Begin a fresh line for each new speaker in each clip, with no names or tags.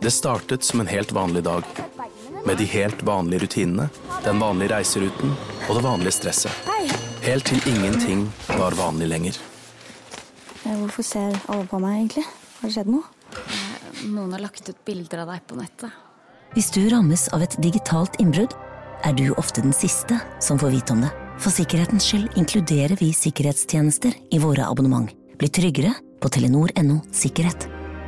Det startet som en helt vanlig dag, med de helt vanlige rutinene, den vanlige reiseruten og det vanlige stresset. Helt til ingenting var vanlig lenger.
Hvorfor ser alle på meg egentlig? Har det skjedd noe?
Noen har lagt ut bilder av deg på nettet.
Hvis du rammes av et digitalt innbrudd, du ofte den siste som får vite om det. For sikkerhetens skyld inkluderer vi sikkerhetstjenester i våre abonnement. Bli tryggere på Telenor.no Sikkerhet.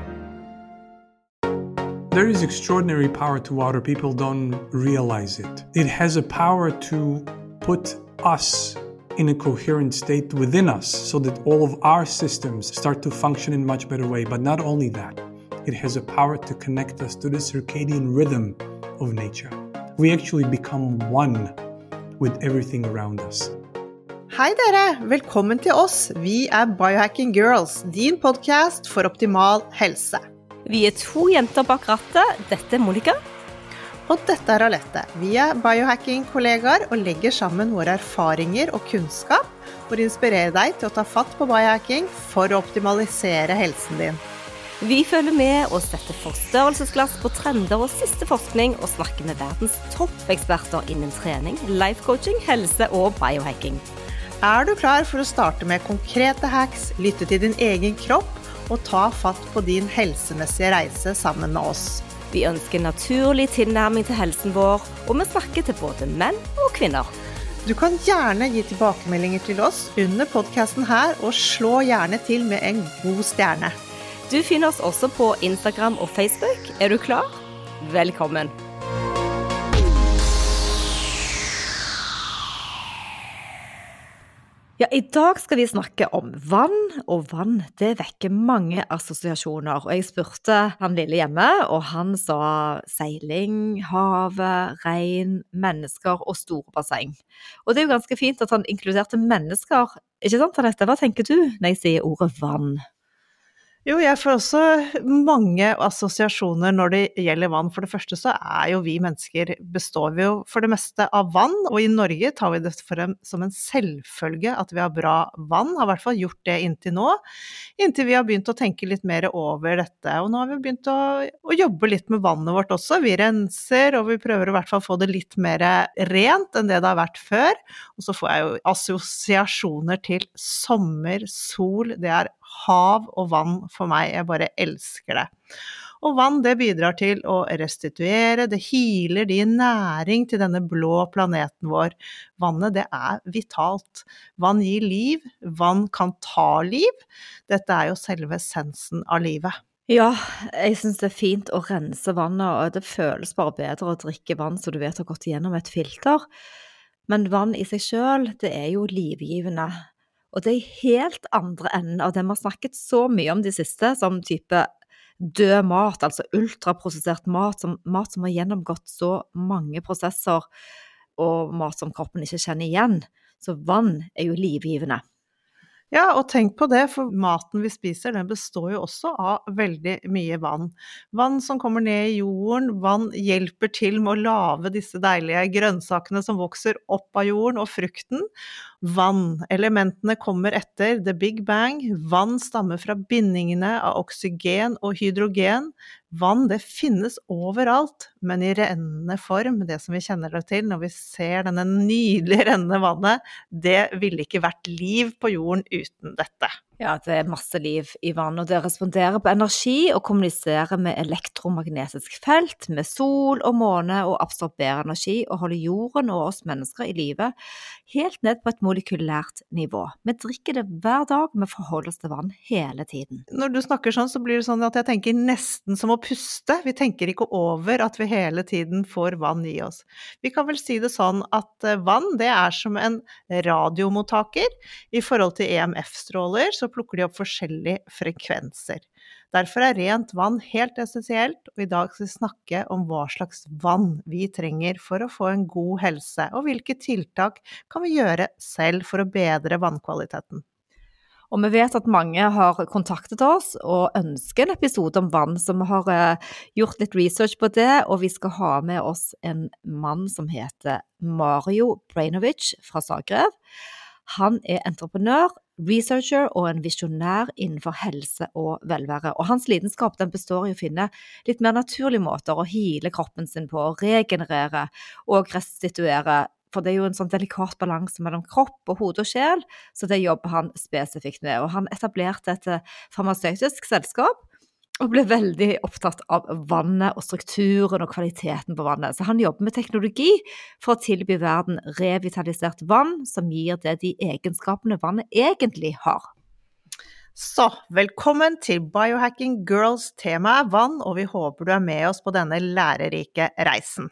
There is extraordinary power to water. People don't realize it. It has a power to put us in a coherent state within us so that all of our systems start to function in a much better way. But not only that, it has a power to connect us to the circadian rhythm of nature. We actually become one with everything around us.
Hei dere, velkommen til oss. Vi Biohacking Girls, din podcast for optimal helse.
Vi 2 jenter bak rattet. Dette Monica.
Og dette Alette. Vi biohacking-kollegaer og legger sammen våre erfaringer og kunnskap for å inspirere deg til å ta fatt på biohacking for å optimalisere helsen din.
Vi følger med og setter forstørrelsesglass på trender og siste forskning og snakker med verdens toppeksperter innen trening, life coaching, helse og biohacking.
Du klar for å starte med konkrete hacks, lytte til din egen kropp og ta fatt på din helsemessige reise sammen med oss?
Vi ønsker naturlig tilnærming til helsen vår, og vi snakker til både menn og kvinner.
Du kan gjerne gi tilbakemeldinger til oss under podcasten her, og slå gjerne til med en god stjerne.
Du finner oss også på Instagram og Facebook. Du klar? Velkommen! Ja, i dag skal vi snakke om vann, og vann det vekker mange assosiasjoner. Og jeg spurte han lille hjemme, og han sa seiling, havet, regn, mennesker og store basseng. Og det jo ganske fint at han inkluderte mennesker. Ikke sant, Annette? Hva tenker du når jeg sier ordet vann?
Jo, jeg får også mange assosiasjoner når det gjelder vann. For det første så jo vi mennesker består vi jo for det meste av vann, og i Norge tar vi det som en selvfølge at vi har bra vann, har i hvert fall gjort det inntil nå, inntil vi har begynt å tenke litt mer over dette. Og nå har vi begynt å jobbe litt med vannet vårt også. Vi renser, og vi prøver i hvert fall å få det litt mer rent enn det har vært før. Og så får jeg jo assosiasjoner til sommer, sol, det hav og vann for meg, jeg bare elsker det. Og vann det bidrar til å restituere, det healer, det gir næring til denne blå planeten vår. Vannet det vitalt. Vann gir liv, vann kan ta liv. Dette jo selve essensen av livet.
Ja, jeg synes det fint å rense vannet, og det føles bare bedre å drikke vann så du vet har gått gjennom et filter. Men vann i seg selv, det jo livgivende. Og det helt andre enden av det vi har snakket så mye om de siste, som type død mat, altså ultraprosessert mat som har gjennomgått så mange prosesser, og mat som kroppen ikke kjenner igjen. Så vann jo livgivende.
Ja, og tenk på det, for maten vi spiser, den består jo også av veldig mye vann. Vann som kommer ned i jorden, vann hjelper til med å lage disse deilige grønnsakene som vokser opp av jorden, og frukten. Vann, elementene kommer etter The Big Bang. Vann stammer fra bindingene av oksygen og hydrogen. Vann, det finnes overalt, men i rennende form, det som vi kjenner det til når vi ser denne nydelige rennende vannet, det ville ikke vært liv på jorden uten dette.
Ja, det masse liv i vann, og det responderer på energi og kommuniserer med elektromagnetisk felt, med sol og måne, og absorberer energi og holder jorden og oss mennesker i live helt ned på et molekylært nivå. Vi drikker det hver dag, vi forholder oss til vann hele tiden.
Når du snakker sånn, så blir det sånn at jeg tenker nesten som å puste. Vi tenker ikke over at vi hele tiden får vann i oss. Vi kan vel si det sånn at vann, det som en radiomottaker i forhold til EMF-stråler, så plukker de opp forskjellige frekvenser. Derfor rent vann helt essensielt, og i dag skal vi snakke om hva slags vann vi trenger for å få en god helse, og hvilke tiltak kan vi gjøre selv for å bedre vannkvaliteten.
Og vi vet at mange har kontaktet oss og ønsker en episode om vann, så vi har gjort litt research på det, og vi skal ha med oss en mann som heter Mario Brainovic fra Zagreb. Han entreprenør, researcher og en visjonær innenfor helse og velvære. Og hans lidenskap den består i å finne litt mer naturlige måter å heale kroppen sin på, regenerere og restituere. For det er jo en sånn delikat balanse mellom kropp og hode og sjel, så det jobber han spesifikt med. Og han etablerte et farmasøytisk selskap, og ble veldig opptatt av vannet og strukturen og kvaliteten på vannet. Så han jobber med teknologi for å tilby verden revitalisert vann, som gir det de egenskapene vannet egentlig har.
Så, velkommen til Biohacking Girls. Temaet er vann, og vi håper du er med oss på denne lærerike reisen.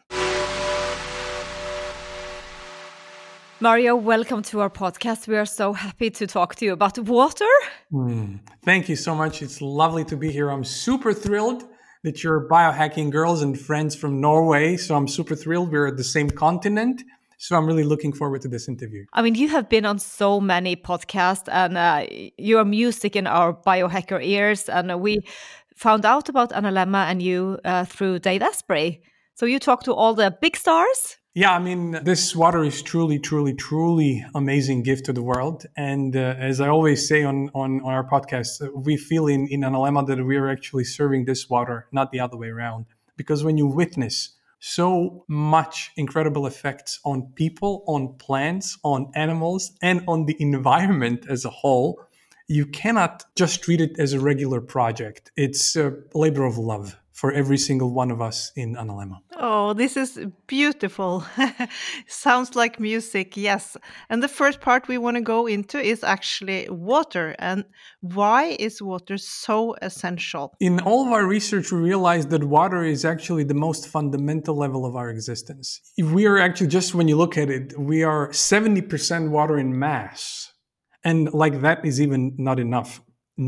Mario, welcome to our podcast. We are so happy to talk to you about water.
Thank you so much. It's lovely to be here. I'm super thrilled that you're Biohacking Girls and friends from Norway. So I'm super thrilled. We're at the same continent. So I'm really looking forward to this interview.
I mean, you have been on so many podcasts and you are music in our biohacker ears. And we found out about Analemma and you through Dave Asprey. So you talk to all the big stars?
Yeah, I mean, this water is truly, truly, truly amazing gift to the world. And as I always say on our podcast, we feel in Analemma that we are actually serving this water, not the other way around. Because when you witness so much incredible effects on people, on plants, on animals, and on the environment as a whole, you cannot just treat it as a regular project. It's a labor of love for every single one of us in Analemma.
Oh, this is beautiful. Sounds like music, yes. And the first part we want to go into is actually water. And why is water so essential?
In all of our research, we realized that water is actually the most fundamental level of our existence. If we are actually, just when you look at it, we are 70% water in mass. And like that is even not enough.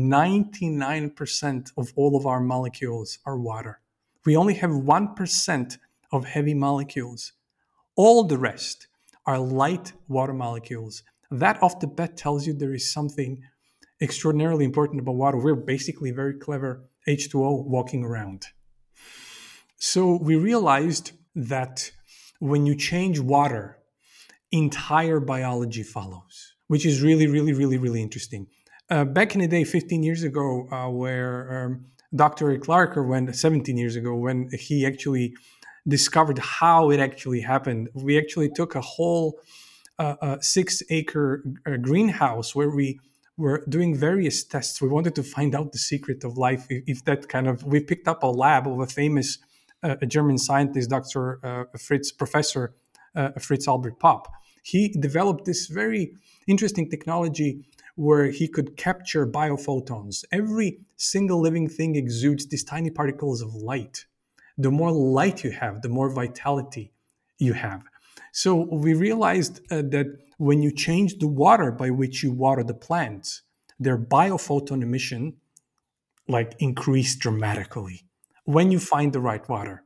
99% of all of our molecules are water. We only have 1% of heavy molecules. All the rest are light water molecules. That off the bat tells you there is something extraordinarily important about water. We're basically very clever H2O walking around. So we realized that when you change water, entire biology follows, which is really, really, really, really interesting. Back in the day, 15 years ago, where Dr. Eric Larker went 17 years ago, when he actually discovered how it actually happened, we actually took a whole 6-acre greenhouse where we were doing various tests. We wanted to find out the secret of life. If that kind of, we picked up a lab of a famous German scientist, Professor Fritz Albert Popp. He developed this very interesting technology where he could capture biophotons. Every single living thing exudes these tiny particles of light. The more light you have, the more vitality you have. So we realized that when you change the water by which you water the plants, their biophoton emission increased dramatically when you find the right water.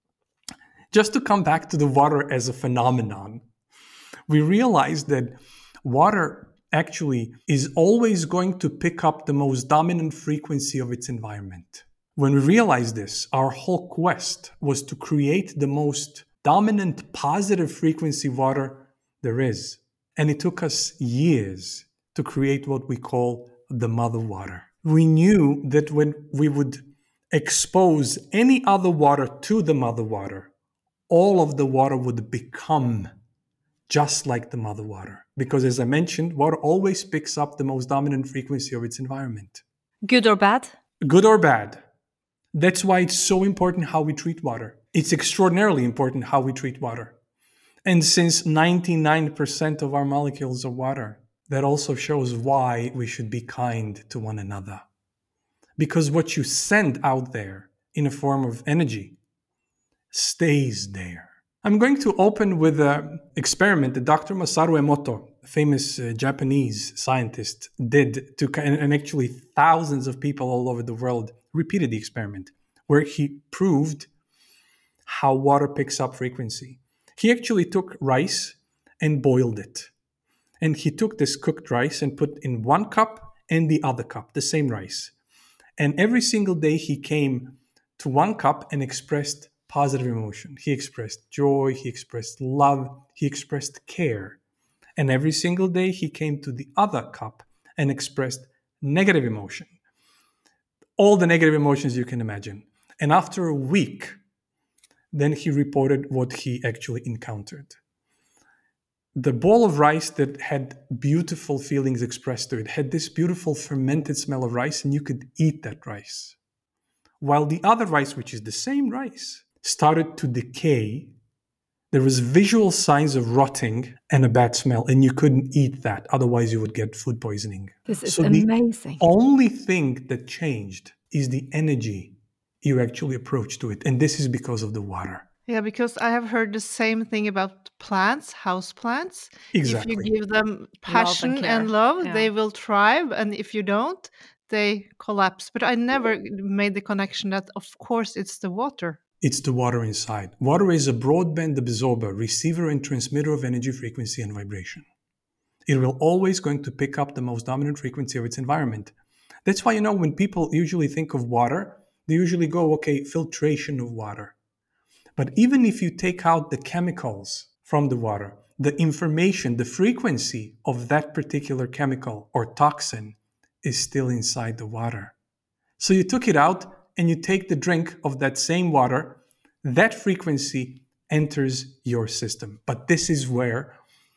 Just to come back to the water as a phenomenon, we realized that water actually is always going to pick up the most dominant frequency of its environment. When we realized this, our whole quest was to create the most dominant positive frequency water there is. And it took us years to create what we call the mother water. We knew that when we would expose any other water to the mother water, all of the water would become just like the mother water. Because as I mentioned, water always picks up the most dominant frequency of its environment.
Good or bad?
Good or bad. That's why it's so important how we treat water. It's extraordinarily important how we treat water. And since 99% of our molecules are water, that also shows why we should be kind to one another. Because what you send out there in a form of energy stays there. I'm going to open with an experiment that Dr. Masaru Emoto, a famous Japanese scientist, did and actually thousands of people all over the world repeated the experiment, where he proved how water picks up frequency. He actually took rice and boiled it. And he took this cooked rice and put in one cup and the other cup, the same rice. And every single day he came to one cup and expressed positive emotion. He expressed joy, he expressed love, he expressed care. And every single day he came to the other cup and expressed negative emotion. All the negative emotions you can imagine. And after a week, then he reported what he actually encountered. The bowl of rice that had beautiful feelings expressed to it had this beautiful fermented smell of rice, and you could eat that rice. While the other rice, which is the same rice, started to decay, there was visual signs of rotting and a bad smell, and you couldn't eat that. Otherwise, you would get food poisoning.
This is amazing.
The only thing that changed is the energy you actually approach to it. And this is because of the water.
Yeah, because I have heard the same thing about plants, house plants.
Exactly.
If you give them passion and love, they will thrive. And if you don't, they collapse. But I never made the connection that, of course, it's the water.
It's the water inside. Water is a broadband absorber, receiver and transmitter of energy, frequency, and vibration. It will always going to pick up the most dominant frequency of its environment. That's why, when people usually think of water, they usually go, okay, filtration of water. But even if you take out the chemicals from the water, the information, the frequency of that particular chemical or toxin is still inside the water. So you took it out and you take the drink of that same water, that frequency enters your system. But this is where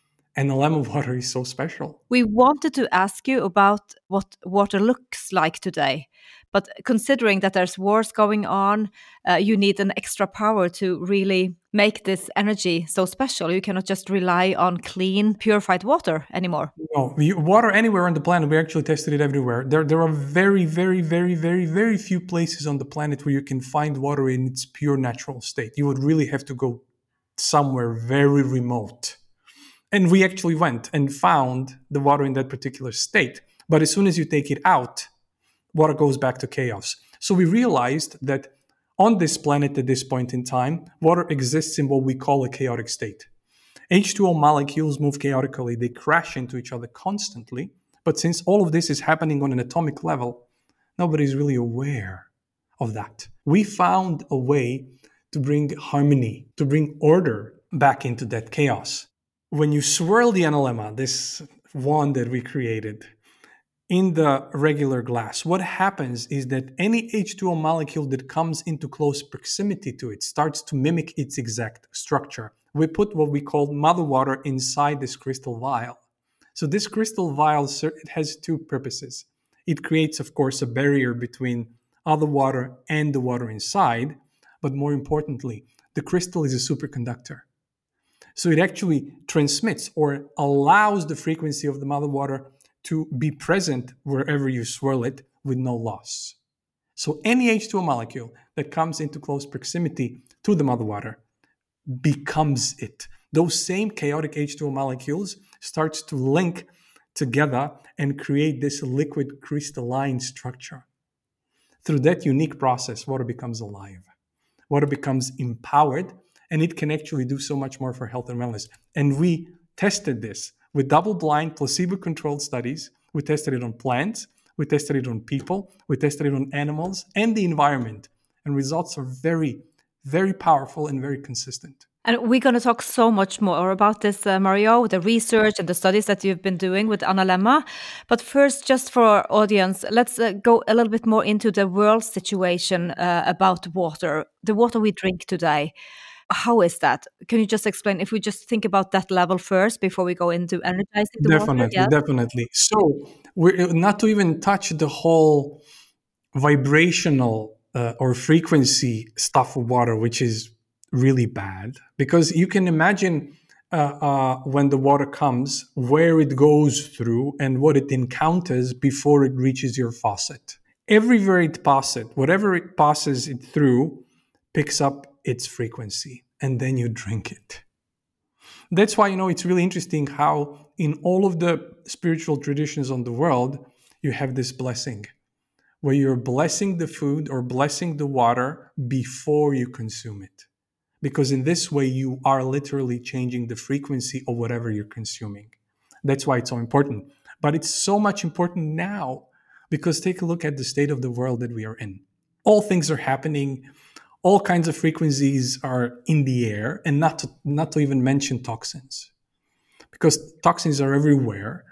NLM water is so special.
We wanted to ask you about what water looks like today. But considering that there's wars going on, you need an extra power to really make this energy so special. You cannot just rely on clean, purified water anymore.
No, water anywhere on the planet, we actually tested it everywhere. There are very, very, very, very, very few places on the planet where you can find water in its pure natural state. You would really have to go somewhere very remote. And we actually went and found the water in that particular state. But as soon as you take it out, water goes back to chaos. So we realized that on this planet at this point in time, water exists in what we call a chaotic state. H2O molecules move chaotically. They crash into each other constantly. But since all of this is happening on an atomic level, nobody's really aware of that. We found a way to bring harmony, to bring order back into that chaos. When you swirl the analemma, this wand that we created, in the regular glass, what happens is that any H2O molecule that comes into close proximity to it starts to mimic its exact structure. We put what we call mother water inside this crystal vial. So this crystal vial, it has two purposes. It creates, of course, a barrier between other water and the water inside. But more importantly, the crystal is a superconductor. So it actually transmits or allows the frequency of the mother water to be present wherever you swirl it with no loss. So any H2O molecule that comes into close proximity to the mother water becomes it. Those same chaotic H2O molecules starts to link together and create this liquid crystalline structure. Through that unique process, water becomes alive. Water becomes empowered, and it can actually do so much more for health and wellness. And we tested this with double-blind, placebo-controlled studies. We tested it on plants, we tested it on people, we tested it on animals and the environment. And results are very, very powerful and very consistent.
And we're going to talk so much more about this, Mario, the research and the studies that you've been doing with analemma. But first, just for our audience, let's go a little bit more into the world situation about water, the water we drink today. How is that? Can you just explain, if we just think about that level first before we go into energizing the water? Yeah?
Definitely. So we're not to even touch the whole vibrational or frequency stuff of water, which is really bad, because you can imagine when the water comes, where it goes through and what it encounters before it reaches your faucet. Everywhere it passes, whatever it passes it through, picks up its frequency, and then you drink it. That's why, it's really interesting how in all of the spiritual traditions on the world, you have this blessing where you're blessing the food or blessing the water before you consume it. Because in this way, you are literally changing the frequency of whatever you're consuming. That's why it's so important. But it's so much important now because take a look at the state of the world that we are in. All things are happening. All kinds of frequencies are in the air, and not to even mention toxins. Because toxins are everywhere.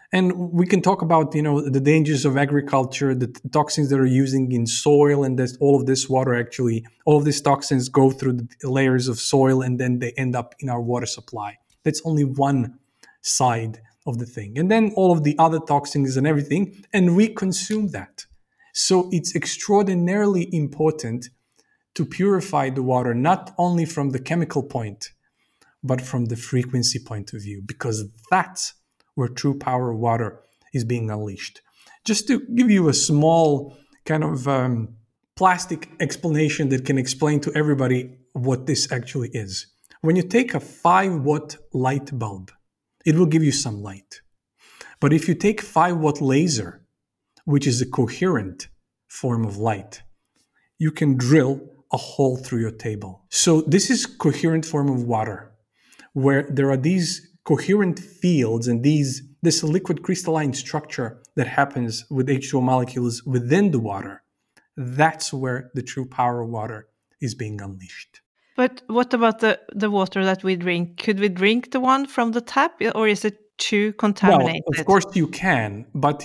And we can talk about, the dangers of agriculture, the toxins that are using in soil, and that all of this water all of these toxins go through the layers of soil and then they end up in our water supply. That's only one side of the thing. And then all of the other toxins and everything, and we consume that. So it's extraordinarily important to purify the water, not only from the chemical point, but from the frequency point of view, because that's where true power of water is being unleashed. Just to give you a small kind of plastic explanation that can explain to everybody what this actually is. When you take a 5-watt light bulb, it will give you some light. But if you take 5-watt laser, which is a coherent form of light, you can drill a hole through your table. So this is coherent form of water, where there are these coherent fields and this liquid crystalline structure that happens with H2O molecules within the water. That's where the true power of water is being unleashed.
But what about the water that we drink? Could we drink the one from the tap, or is it too contaminated?
Well, of course you can, but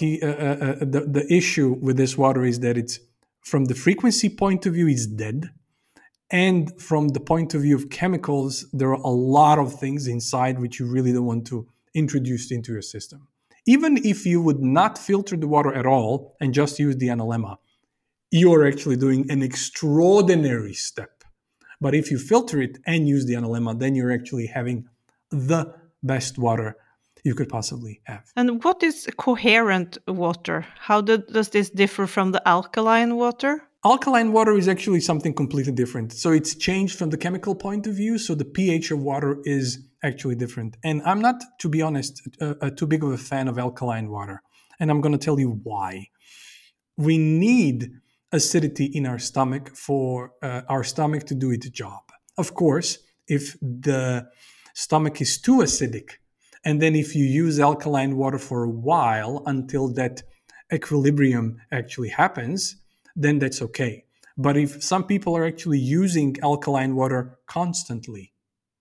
the issue with this water is that it's, from the frequency point of view, it's dead. And from the point of view of chemicals, there are a lot of things inside which you really don't want to introduce into your system. Even if you would not filter the water at all and just use the analemma, you are actually doing an extraordinary step. But if you filter it and use the analemma, then you're actually having the best water you could possibly have.
And what is coherent water? How does this differ from the alkaline water?
Alkaline water is actually something completely different. So it's changed from the chemical point of view. So the pH of water is actually different. And I'm not, to be honest, too big of a fan of alkaline water. And I'm going to tell you why. We need acidity in our stomach for our stomach to do its job. Of course, if the stomach is too acidic, and then if you use alkaline water for a while until that equilibrium actually happens, then that's okay. But if some people are actually using alkaline water constantly,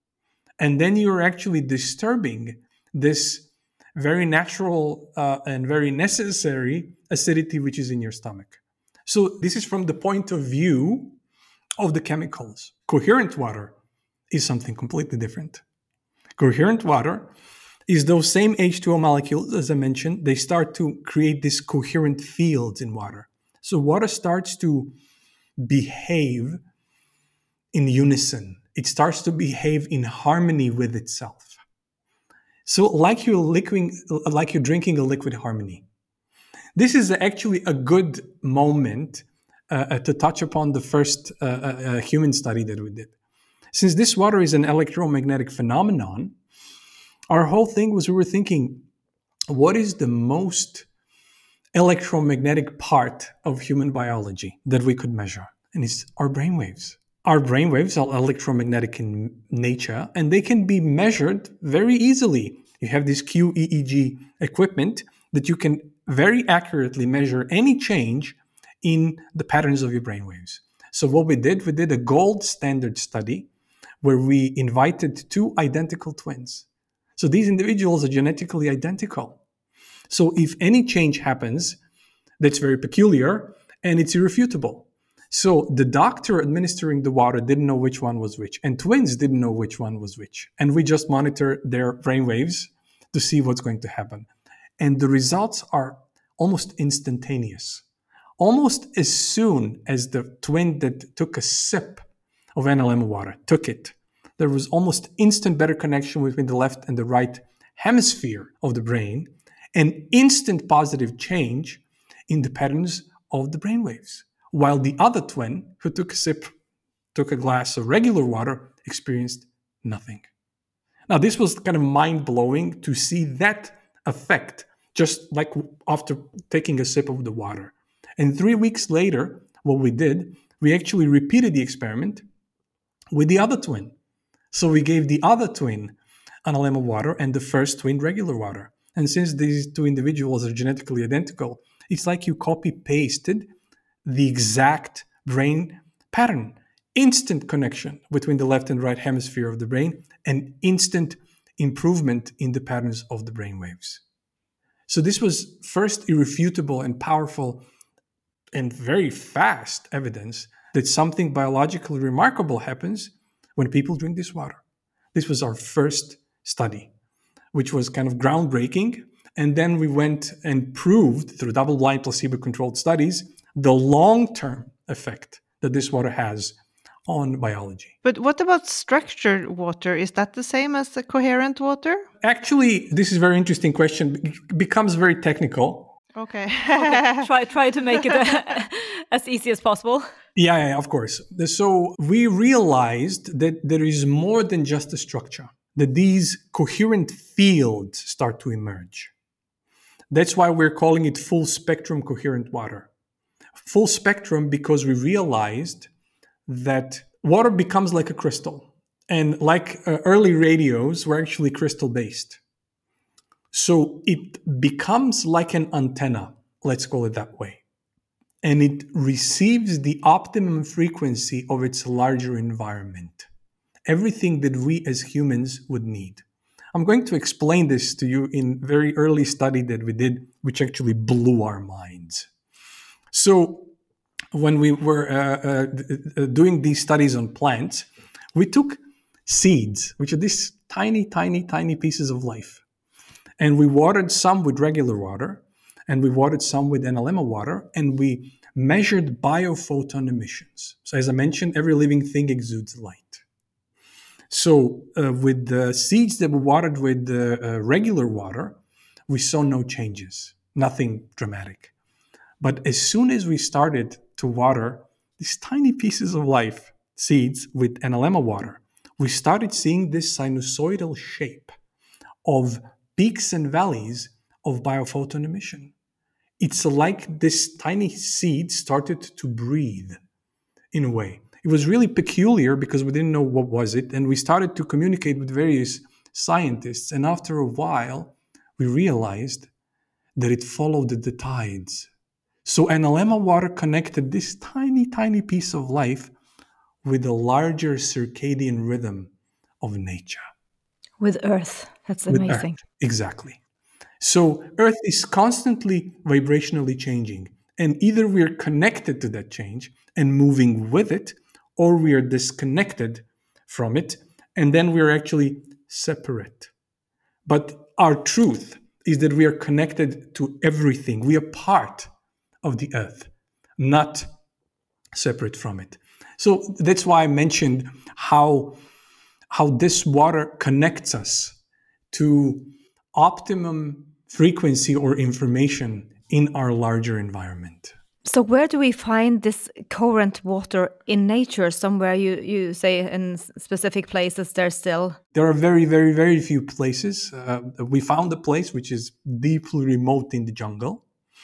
and then you're actually disturbing this very natural and very necessary acidity which is in your stomach. So this is from the point of view of the chemicals. Coherent water is something completely different. Coherent water is those same H2O molecules, as I mentioned, they start to create these coherent fields in water. So water starts to behave in unison. It starts to behave in harmony with itself. So like you're drinking a liquid harmony. This is actually a good moment to touch upon the first human study that we did. Since this water is an electromagnetic phenomenon, our whole thing was we were thinking, what is the most electromagnetic part of human biology that we could measure? And it's our brainwaves. Our brainwaves are electromagnetic in nature, and they can be measured very easily. You have this QEEG equipment that you can very accurately measure any change in the patterns of your brainwaves. So what we did a gold standard study where we invited 2 identical twins. So these individuals are genetically identical. So if any change happens, that's very peculiar and it's irrefutable. So the doctor administering the water didn't know which one was which, and twins didn't know which one was which. And we just monitor their brainwaves to see what's going to happen. And the results are almost instantaneous. Almost as soon as the twin that took a sip of analemma water took it, there was almost instant better connection between the left and the right hemisphere of the brain, and instant positive change in the patterns of the brainwaves. While the other twin, who took a glass of regular water, experienced nothing. Now, this was kind of mind-blowing to see that effect, just like after taking a sip of the water. And 3 weeks later, what we did, we actually repeated the experiment with the other twin. So we gave the other twin analemma water and the first twin regular water. And since these 2 individuals are genetically identical, it's like you copy-pasted the exact brain pattern. Instant connection between the left and right hemisphere of the brain, and instant improvement in the patterns of the brain waves. So this was first irrefutable and powerful and very fast evidence that something biologically remarkable happens when people drink this water. This was our first study, which was kind of groundbreaking. And then we went and proved through double-blind placebo-controlled studies the long-term effect that this water has on biology.
But what about structured water? Is that the same as the coherent water?
Actually, this is a very interesting question. It becomes very technical.
Okay.
Try to make it as easy as possible.
Yeah, of course. So we realized that there is more than just a structure, that these coherent fields start to emerge. That's why we're calling it full spectrum coherent water. Full spectrum because we realized that water becomes like a crystal. And like early radios were actually crystal based. So it becomes like an antenna, let's call it that way. And it receives the optimum frequency of its larger environment. Everything that we as humans would need. I'm going to explain this to you in very early study that we did, which actually blew our minds. So when we were doing these studies on plants, we took seeds, which are these tiny, tiny, tiny pieces of life. And we watered some with regular water, and we watered some with NLMA water, and we measured biophoton emissions. So as I mentioned, every living thing exudes light. So with the seeds that were watered with regular water, we saw no changes, nothing dramatic. But as soon as we started to water these tiny pieces of life, seeds with NLMA water, we started seeing this sinusoidal shape of peaks and valleys of biophoton emission. It's like this tiny seed started to breathe in a way. It was really peculiar because we didn't know what was it, and we started to communicate with various scientists, and after a while, we realized that it followed the tides. So NLMA water connected this tiny, tiny piece of life with the larger circadian rhythm of nature.
With Earth. That's amazing.
Earth. Exactly. So Earth is constantly vibrationally changing, and either we're connected to that change and moving with it, or we are disconnected from it, and then we're actually separate. But our truth is that we are connected to everything. We are part of the Earth, not separate from it. So that's why I mentioned how this water connects us to optimum frequency or information in our larger environment.
So where do we find this coherent water in nature? Somewhere you say in specific places There
are very, very, very few places. We found a place which is deeply remote in the jungle.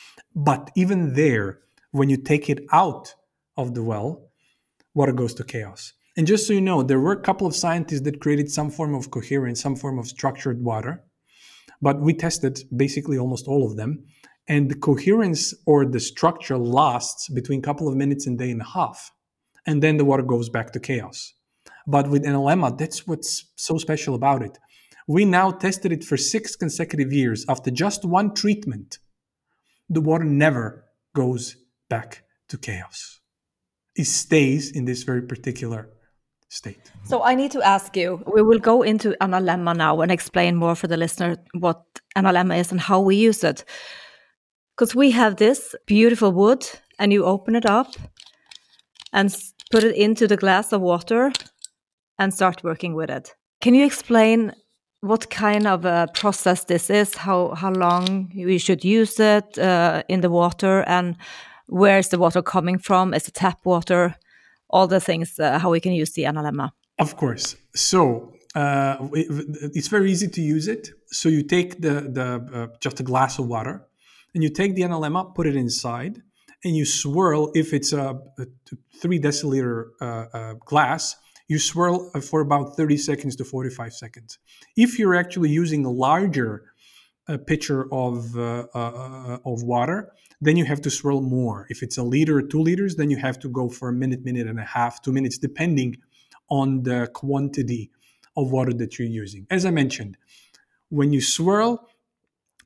But even there, when you take it out of the well, water goes to chaos. And just so you know, there were a couple of scientists that created some form of coherence, some form of structured water. But we tested basically almost all of them. And the coherence or the structure lasts between a couple of minutes and a day and a half. And then the water goes back to chaos. But with NLMA, that's what's so special about it. We now tested it for 6 consecutive years. After just one treatment, the water never goes back to chaos. It stays in this very particular state.
So I need to ask you, we will go into NLMA now and explain more for the listener what NLMA is and how we use it. Because we have this beautiful wood and you open it up and put it into the glass of water and start working with it. Can you explain what kind of a process this is, how long we should use it in the water, and where is the water coming from? Is it tap water? All the things, how we can use the NLMA.
Of course. So it's very easy to use it. So you take just a glass of water, and you take the NLMA, put it inside, and you swirl. If it's a 3 deciliter glass, you swirl for about 30 seconds to 45 seconds. If you're actually using a larger pitcher of water, then you have to swirl more. If it's 1 liter or 2 liters, then you have to go for a minute, minute and a half, 2 minutes, depending on the quantity of water that you're using. As I mentioned, when you swirl,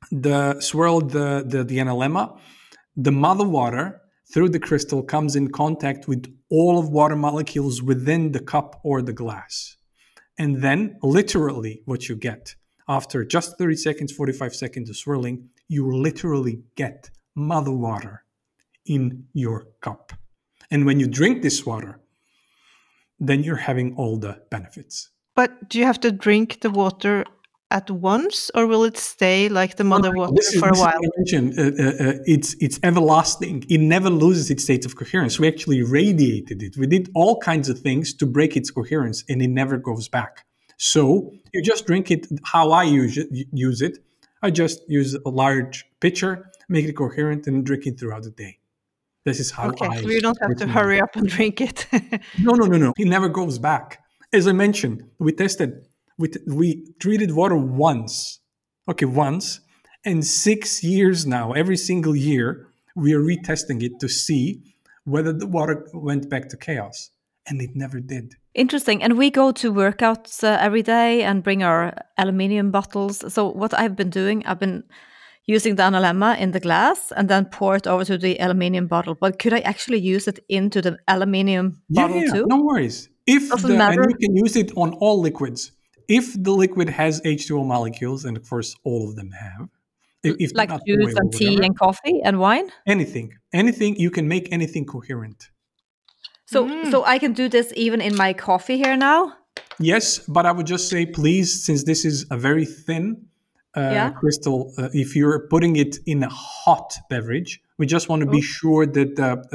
the analemma, the mother water through the crystal comes in contact with all of water molecules within the cup or the glass. And then literally what you get after just 30 seconds, 45 seconds of swirling, you literally get mother water in your cup. And when you drink this water, then you're having all the benefits.
But do you have to drink the water at once, or will it stay like the mother water for a while?
It's everlasting. It never loses its state of coherence. We actually radiated it. We did all kinds of things to break its coherence, and it never goes back. So you just drink it how I use it. I just use a large pitcher, make it coherent, and drink it throughout the day. This is how
so you don't have to hurry up and drink it.
No. It never goes back. As I mentioned, we treated water once, and 6 years now, every single year, we are retesting it to see whether the water went back to chaos, and it never did.
Interesting. And we go to workouts every day and bring our aluminium bottles. So what I've been doing, I've been using the analemma in the glass and then pour it over to the aluminium bottle. But could I actually use it into the aluminium bottle too?
No worries. And you can use it on all liquids. If the liquid has H2O molecules, and of course all of them have, if
like juice and tea and coffee and wine?
Anything, you can make anything coherent.
So I can do this even in my coffee here now?
Yes, but I would just say, please, since this is a very thin crystal, if you're putting it in a hot beverage, we just want to be sure that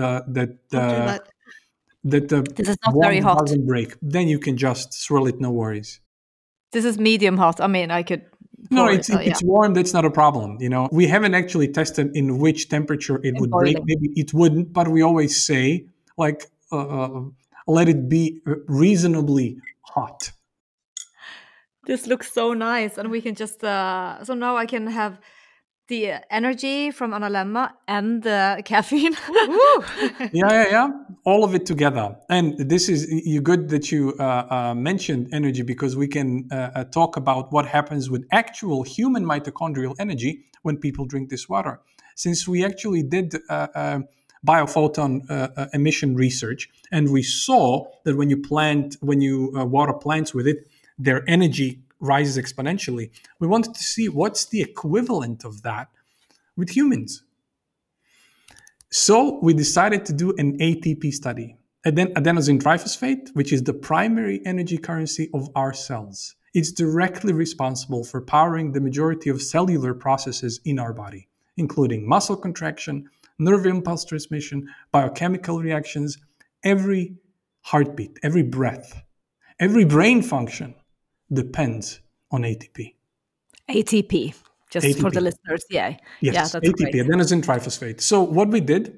this is not very hot.
Doesn't break. Then you can just swirl it, no worries.
This is medium hot. I mean, I could...
No, it's warm. That's not a problem. We haven't actually tested in which temperature it would break. Maybe it wouldn't, but we always say, let it be reasonably hot.
This looks so nice. And we can just... so now I can have the energy from analemma and the caffeine.
Yeah. All of it together. And this is good that you mentioned energy, because we can talk about what happens with actual human mitochondrial energy when people drink this water. Since we actually did biophoton emission research, and we saw that when you water plants with it, their energy rises exponentially. We wanted to see what's the equivalent of that with humans. So we decided to do an ATP study, adenosine triphosphate, which is the primary energy currency of our cells. It's directly responsible for powering the majority of cellular processes in our body, including muscle contraction, nerve impulse transmission, biochemical reactions, every heartbeat, every breath, every brain function depends on ATP.
ATP, just for the listeners.
Yes,
that's
ATP,
great.
adenosine triphosphate. So what we did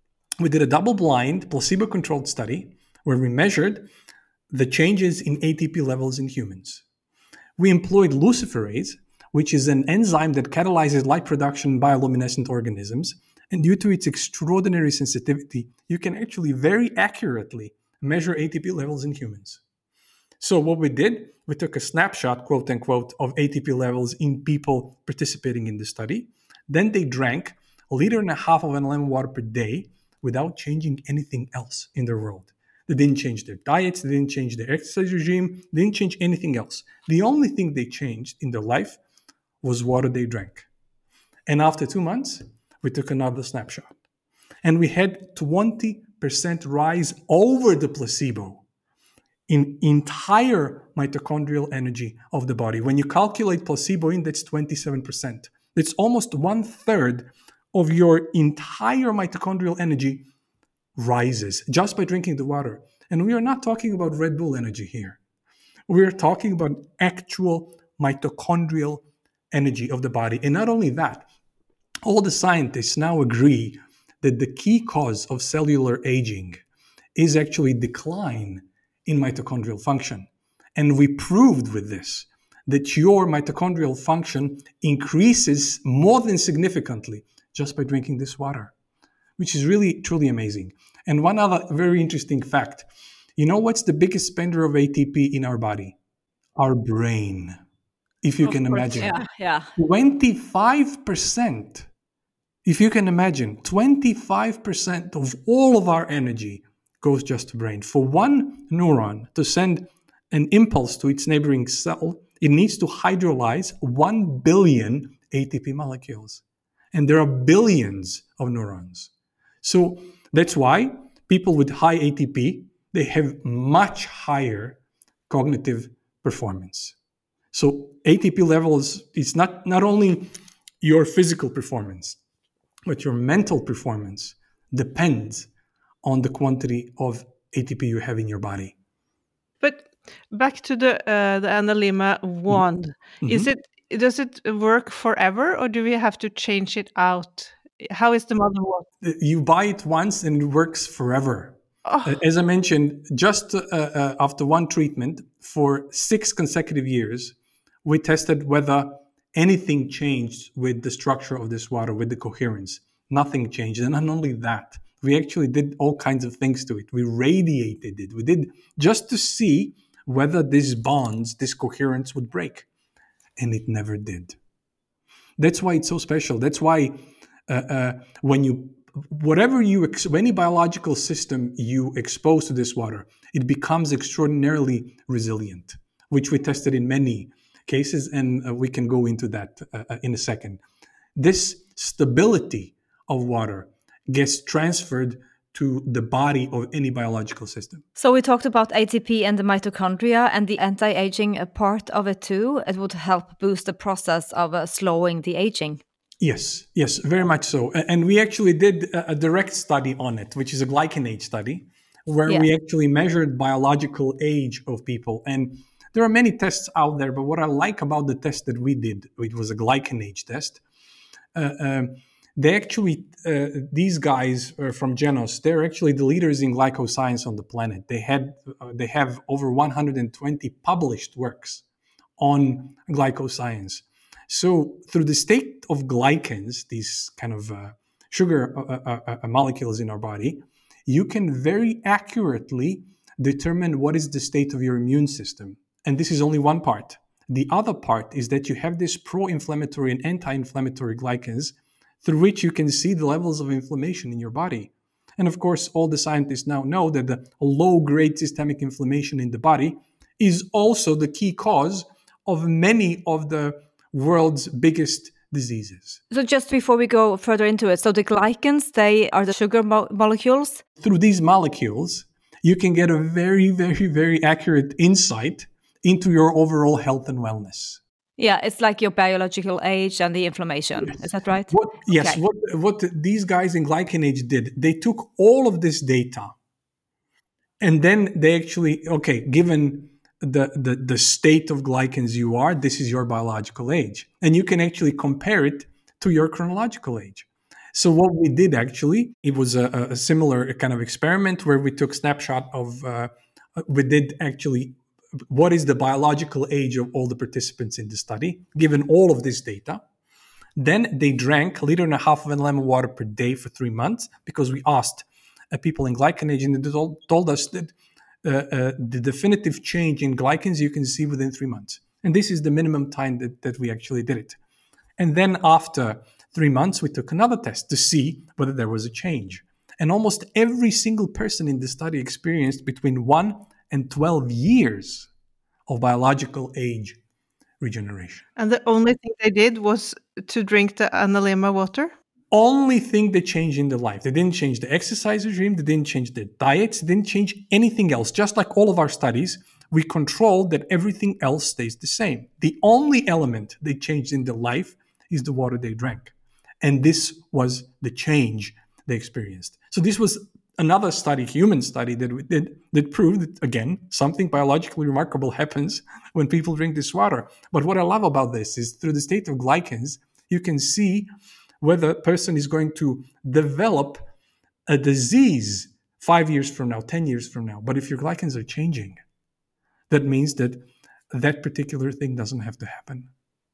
a double-blind, placebo-controlled study where we measured the changes in ATP levels in humans. We employed luciferase, which is an enzyme that catalyzes light production in bioluminescent organisms. And due to its extraordinary sensitivity, you can actually very accurately measure ATP levels in humans. So what we did, we took a snapshot, quote unquote, of ATP levels in people participating in the study. Then they drank 1.5 liters of analemma water per day without changing anything else in their world. They didn't change their diets, they didn't change their exercise regime, they didn't change anything else. The only thing they changed in their life was water they drank. And after 2 months, we took another snapshot. And we had 20% rise over the placebo in entire mitochondrial energy of the body. When you calculate placebo in, that's 27%. It's almost 1/3 of your entire mitochondrial energy rises just by drinking the water. And we are not talking about Red Bull energy here. We are talking about actual mitochondrial energy of the body. And not only that, all the scientists now agree that the key cause of cellular aging is actually decline in mitochondrial function. And we proved with this that your mitochondrial function increases more than significantly just by drinking this water, which is really, truly amazing. And one other very interesting fact, you know what's the biggest spender of ATP in our body? Our brain. if you can imagine.
Yeah.
25%. If you can imagine, 25% of all of our energy goes just to brain. For one neuron to send an impulse to its neighboring cell, it needs to hydrolyze 1 billion ATP molecules. And there are billions of neurons. So that's why people with high ATP, they have much higher cognitive performance. So ATP levels is not only your physical performance, but your mental performance depends on the quantity of ATP you have in your body.
But back to the Analema wand, does it work forever, or do we have to change it out? How is the mother wand?
You buy it once and it works forever. As I mentioned, just after one treatment for 6 consecutive years, we tested whether anything changed with the structure of this water, with the coherence. Nothing changed. And not only that, we actually did all kinds of things to it. We radiated it. We did just to see whether these bonds, this coherence would break. And it never did. That's why it's so special. That's why any biological system you expose to this water, it becomes extraordinarily resilient, which we tested in many cases, and we can go into that in a second. This stability of water gets transferred to the body of any biological system.
So we talked about ATP and the mitochondria and the anti-aging part of it too. It would help boost the process of slowing the aging.
Yes, very much so. And we actually did a direct study on it, which is a glycan age study, where we actually measured biological age of people. And there are many tests out there, but what I like about the test that we did, it was a glycan age test. They actually, these guys from Genos, they're actually the leaders in glycoscience on the planet. They have over 120 published works on glycoscience. So through the state of glycans, these kind of sugar molecules in our body, you can very accurately determine what is the state of your immune system. And this is only one part. The other part is that you have this pro-inflammatory and anti-inflammatory glycans through which you can see the levels of inflammation in your body. And of course, all the scientists now know that the low-grade systemic inflammation in the body is also the key cause of many of the world's biggest diseases.
So just before we go further into it, so the glycans, they are the sugar molecules?
Through these molecules, you can get a very, very, very accurate insight into your overall health and wellness.
Yeah, it's like your biological age and the inflammation. Yes. Is that right?
What these guys in glycan age did, they took all of this data and then they actually, given the state of glycans you are, this is your biological age. And you can actually compare it to your chronological age. So what we did actually, it was a similar kind of experiment where we took snapshot of, we did actually, what is the biological age of all the participants in the study, given all of this data. Then they drank 1.5 liters of lemon water per day for 3 months because we asked people in glycan age, and they told us that the definitive change in glycans you can see within 3 months. And this is the minimum time that we actually did it. And then after 3 months, we took another test to see whether there was a change. And almost every single person in the study experienced between 1 and 12 years of biological age regeneration.
And the only thing they did was to drink the Analema water?
Only thing they changed in their life. They didn't change the exercise regime, they didn't change their diets, they didn't change anything else. Just like all of our studies, we controlled that everything else stays the same. The only element they changed in their life is the water they drank. And this was the change they experienced. So this was another study, human study that we did, that proved that, again, something biologically remarkable happens when people drink this water. But what I love about this is through the state of glycans, you can see whether a person is going to develop a disease 5 years from now, 10 years from now. But if your glycans are changing, that means that that particular thing doesn't have to happen.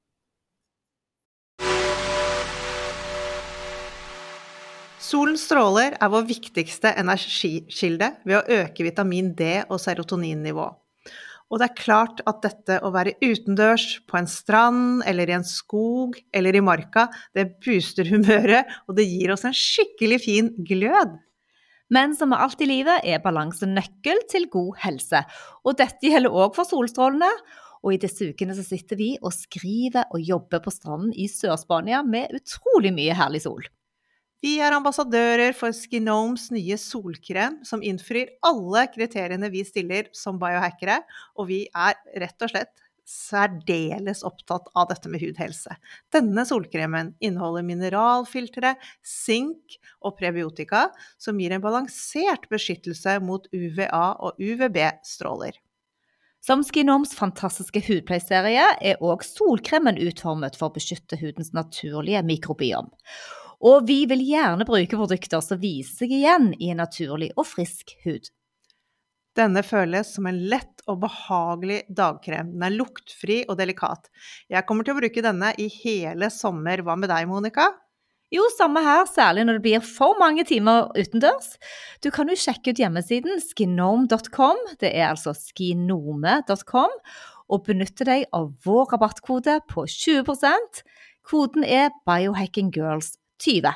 Solens stråler vår viktigste energikilde ved å øke vitamin D og serotoninnivå. Og det klart at dette å være utendørs, på en strand, eller i en skog, eller i marka, det booster humøret, og det gir oss en skikkelig fin glød.
Men som med alt i livet er balanse nøkkel til god helse. Og dette gjelder også for solstrålene. Og i disse ukene så sitter vi og skriver og jobber på stranden i Sør-Spania med utrolig mye herlig sol.
Vi er ambassadører for Skinomes nye solkrem, som innfrir alle kriteriene vi stiller som biohackere, og vi er rett og slett særdeles opptatt av dette med hudhelse. Denne solkremen inneholder mineralfiltre, zink og prebiotika, som gir en balansert beskyttelse mot UVA og UVB-stråler.
Som Skinomes fantastiske hudpleieserie er også solkremen utformet for å beskytte hudens naturlige mikrobiom. Og vi vil gjerne bruke produkter som viser seg igjen i en naturlig og frisk hud.
Denne føles som en lett og behagelig dagkrem. Den er luktfri og delikat. Jeg kommer til å bruke denne i hele sommer. Hva med deg, Monica?
Jo, samme her, særlig når det blir for mange timer utendørs. Du kan jo sjekke ut hjemmesiden skinome.com, det er altså skinome.com, og benytte deg av vår rabattkode på 20%. Koden er biohackinggirls20.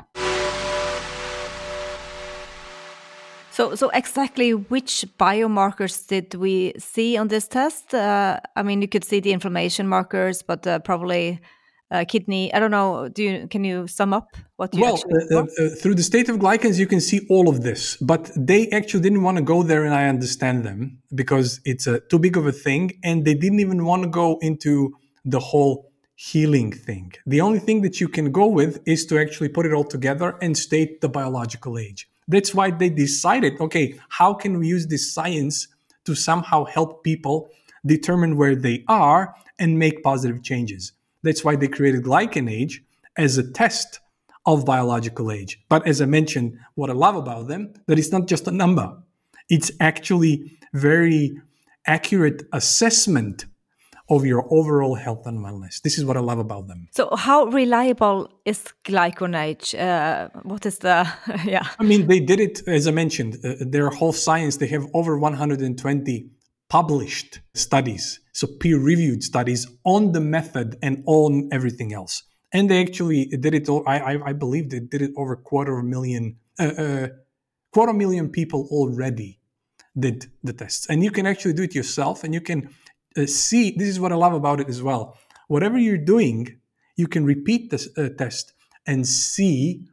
So exactly which biomarkers did we see on this test? I mean, you could see the inflammation markers, but probably kidney. I don't know. Can you sum up what you actually saw?
Through the state of glycans, you can see all of this, but they actually didn't want to go there, and I understand them because it's too big of a thing, and they didn't even want to go into the whole healing thing. The only thing that you can go with is to actually put it all together and state the biological age. That's why they decided, okay, how can we use this science to somehow help people determine where they are and make positive changes? That's why they created glycan age as a test of biological age. But as I mentioned, what I love about them, that it's not just a number. It's actually very accurate assessment of your overall health and wellness. This is what I love about them.
So how reliable is glycan age? What is the, yeah.
I mean, they did it, as I mentioned, their whole science, they have over 120 published studies, so peer-reviewed studies on the method and on everything else. And they actually did it, I believe they did it over 250,000 people already did the tests. And you can actually do it yourself, and you can see, this is what I love about it as well. Whatever you're doing, you can repeat this test and see,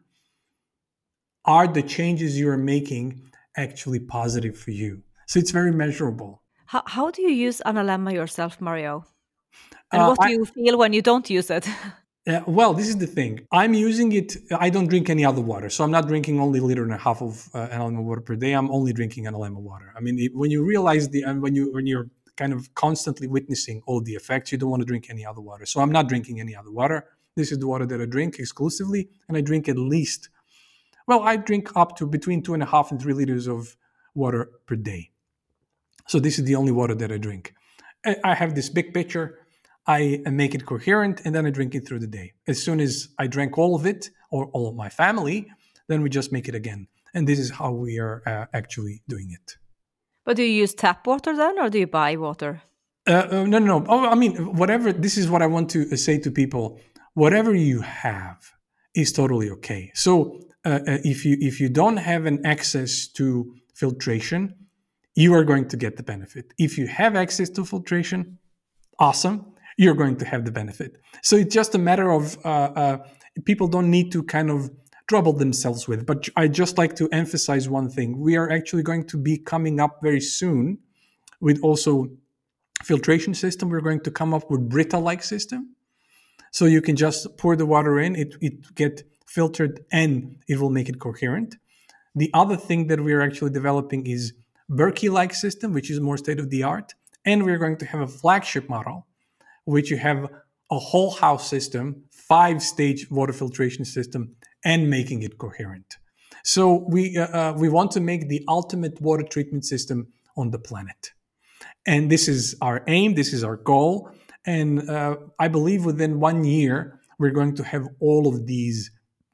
are the changes you are making actually positive for you? So it's very measurable.
How do you use Analemma yourself, Mario? And what do you feel when you don't use it?
Well, this is the thing. I'm using it. I don't drink any other water. So I'm not drinking only 1.5 liters of Analemma water per day. I'm only drinking Analemma water. I mean, when you realize when you're kind of constantly witnessing all the effects, you don't want to drink any other water. So I'm not drinking any other water. This is the water that I drink exclusively. And I drink at least, I drink up to between 2.5 and 3 liters of water per day. So this is the only water that I drink. I have this big pitcher. I make it coherent, and then I drink it through the day. As soon as I drank all of it, or all of my family, then we just make it again. And this is how we are actually doing it.
But do you use tap water then, or do you buy water?
No. Oh, I mean, whatever. This is what I want to say to people. Whatever you have is totally okay. So if you don't have an access to filtration, you are going to get the benefit. If you have access to filtration, awesome, you're going to have the benefit. So it's just a matter of people don't need to kind of trouble themselves with. But I just like to emphasize one thing. We are actually going to be coming up very soon with also filtration system. We're going to come up with Brita-like system. So you can just pour the water in, it get filtered, and it will make it coherent. The other thing that we're actually developing is Berkey-like system, which is more state-of-the-art. And we're going to have a flagship model, which you have a whole house system, 5-stage water filtration system, and making it coherent. So we want to make the ultimate water treatment system on the planet. And this is our aim, this is our goal. And I believe within 1 year, we're going to have all of these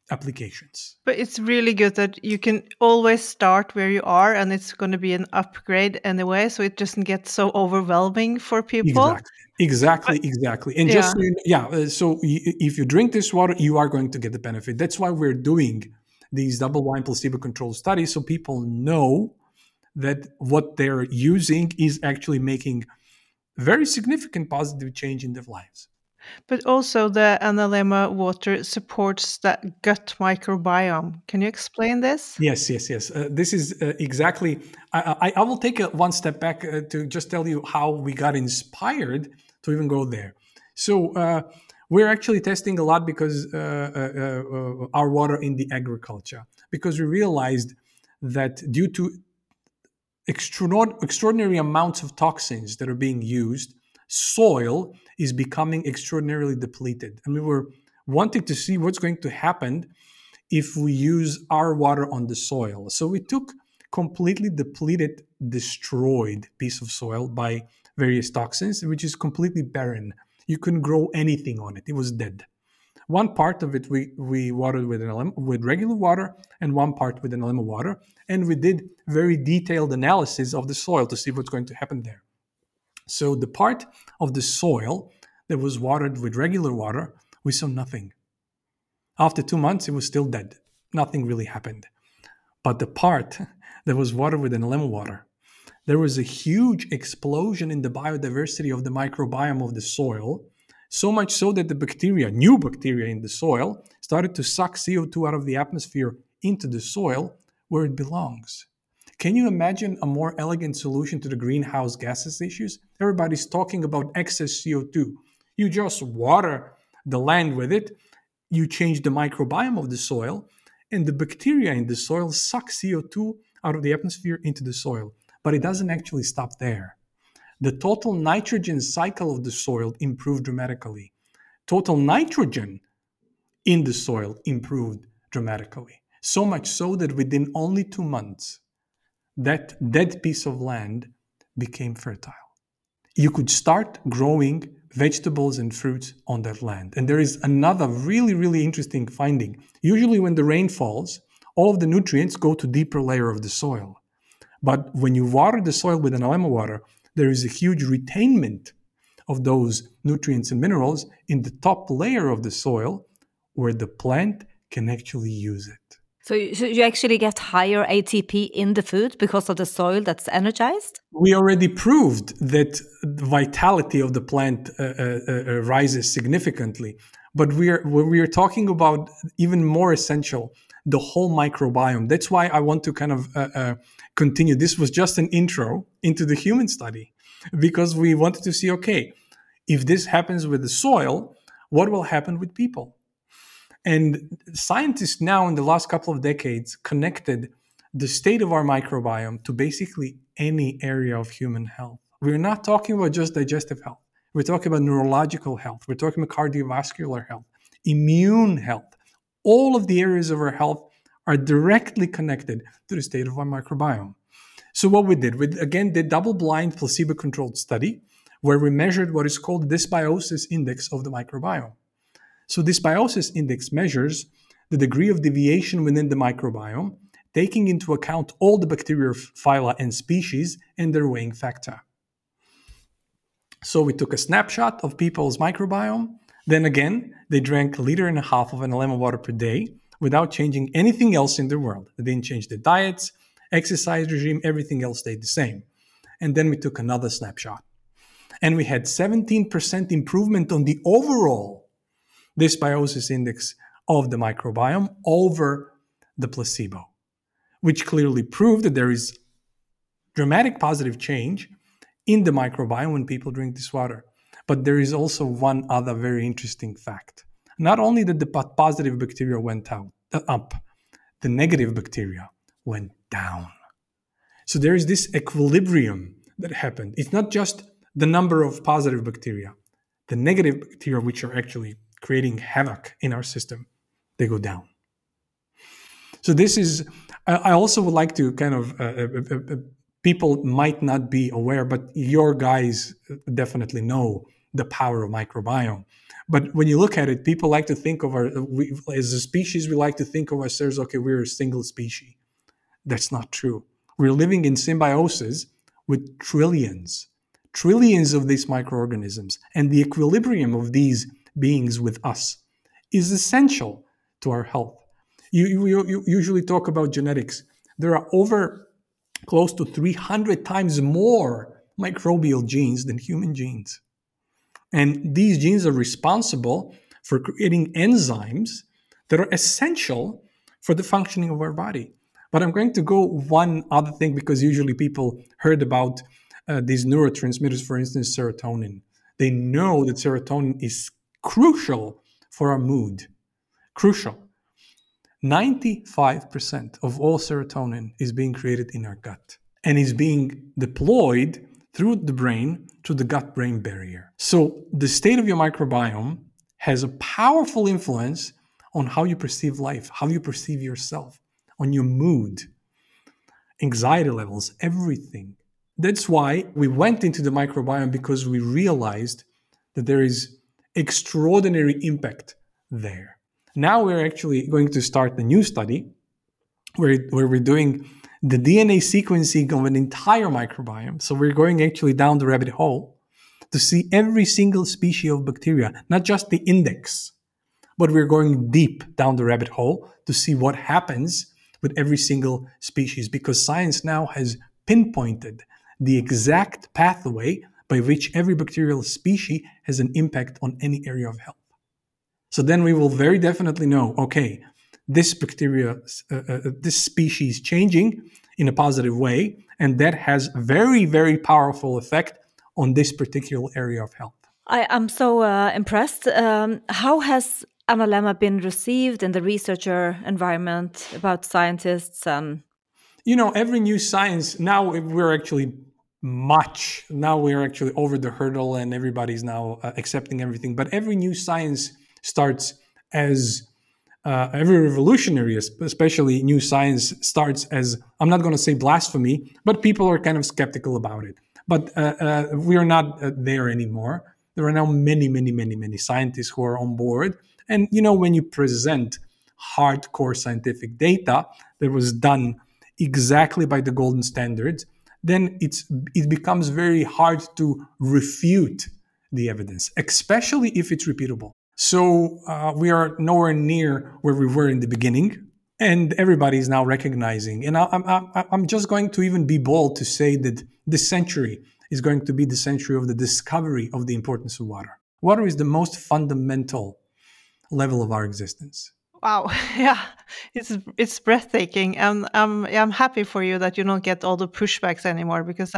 applications.
But it's really good that you can always start where you are, and it's going to be an upgrade anyway, so it doesn't get so overwhelming for people.
Exactly. And
Yeah.
so if you drink this water, you are going to get the benefit. That's why we're doing these double-blind placebo-controlled studies, so people know that what they're using is actually making very significant positive change in their lives.
But also the Analema water supports that gut microbiome. Can you explain this?
Yes. This is exactly. I will take one step back to just tell you how we got inspired to even go there. So we're actually testing a lot because our water in the agriculture, because we realized that due to extraordinary amounts of toxins that are being used, soil is becoming extraordinarily depleted. And we were wanting to see what's going to happen if we use our water on the soil. So we took completely depleted, destroyed piece of soil by various toxins, which is completely barren. You couldn't grow anything on it. It was dead. One part of it we watered with regular water, and one part with Analema water. And we did very detailed analysis of the soil to see what's going to happen there. So the part of the soil that was watered with regular water, we saw nothing. After 2 months, it was still dead. Nothing really happened. But the part that was watered with Analema water, there was a huge explosion in the biodiversity of the microbiome of the soil, so much so that the bacteria, new bacteria in the soil, started to suck CO2 out of the atmosphere into the soil where it belongs. Can you imagine a more elegant solution to the greenhouse gases issues? Everybody's talking about excess CO2. You just water the land with it, you change the microbiome of the soil, and the bacteria in the soil suck CO2 out of the atmosphere into the soil. But it doesn't actually stop there. The total nitrogen cycle of the soil improved dramatically. Total nitrogen in the soil improved dramatically. So much so that within only 2 months, that dead piece of land became fertile. You could start growing vegetables and fruits on that land. And there is another really, really interesting finding. Usually when the rain falls, all of the nutrients go to deeper layer of the soil. But when you water the soil with Analema water, there is a huge retainment of those nutrients and minerals in the top layer of the soil where the plant can actually use it.
So you actually get higher ATP in the food because of the soil that's energized?
We already proved that the vitality of the plant rises significantly. But we are talking about even more essential, the whole microbiome. That's why I want to kind of continue. This was just an intro into the human study, because we wanted to see, okay, if this happens with the soil, what will happen with people? And scientists now in the last couple of decades connected the state of our microbiome to basically any area of human health. We're not talking about just digestive health. We're talking about neurological health. We're talking about cardiovascular health, immune health. All of the areas of our health are directly connected to the state of our microbiome. So what we did, we again did double-blind placebo-controlled study where we measured what is called the dysbiosis index of the microbiome. So this dysbiosis index measures the degree of deviation within the microbiome, taking into account all the bacteria, phyla, and species and their weighing factor. So we took a snapshot of people's microbiome. Then again, they drank 1.5 liters of Analema water per day without changing anything else in their world. They didn't change their diets, exercise regime, everything else stayed the same. And then we took another snapshot. And we had 17% improvement on the overall dysbiosis index of the microbiome over the placebo, which clearly proved that there is dramatic positive change in the microbiome when people drink this water. But there is also one other very interesting fact. Not only did the positive bacteria went up, the negative bacteria went down. So there is this equilibrium that happened. It's not just the number of positive bacteria. The negative bacteria, which are actually creating havoc in our system, they go down. So this is, I also would like to kind of, people might not be aware, but your guys definitely know the power of microbiome. But when you look at it, people like to think of as a species, we like to think of ourselves, okay, we're a single species. That's not true. We're living in symbiosis with trillions of these microorganisms. And the equilibrium of these beings with us is essential to our health. You usually talk about genetics. There are over close to 300 times more microbial genes than human genes. And these genes are responsible for creating enzymes that are essential for the functioning of our body. But I'm going to go one other thing, because usually people heard about these neurotransmitters, for instance, serotonin. They know that serotonin is crucial for our mood. Crucial. 95% of all serotonin is being created in our gut and is being deployed through the brain to the gut-brain barrier. So the state of your microbiome has a powerful influence on how you perceive life, how you perceive yourself, on your mood, anxiety levels, everything. That's why we went into the microbiome, because we realized that there is extraordinary impact there. Now we're actually going to start a new study where we're doing the DNA sequencing of an entire microbiome. So we're going actually down the rabbit hole to see every single species of bacteria, not just the index, but we're going deep down the rabbit hole to see what happens with every single species, because science now has pinpointed the exact pathway by which every bacterial species has an impact on any area of health. So then we will very definitely know, okay, this bacteria, this species changing in a positive way, and that has very, very powerful effect on this particular area of health.
I am so impressed. How has Analemma been received in the researcher environment about scientists?
Every new science, now we're actually over the hurdle and everybody's now accepting everything. But every new science starts as every revolutionary, especially new science, starts as, I'm not going to say blasphemy, but people are kind of skeptical about it. But we are not there anymore. There are now many, many, many, many scientists who are on board. And, when you present hardcore scientific data that was done exactly by the golden standards, then it becomes very hard to refute the evidence, especially if it's repeatable. So we are nowhere near where we were in the beginning, and everybody is now recognizing. And I'm just going to even be bold to say that this century is going to be the century of the discovery of the importance of water. Water is the most fundamental level of our existence.
Wow, yeah, it's breathtaking, and I'm happy for you that you don't get all the pushbacks anymore, because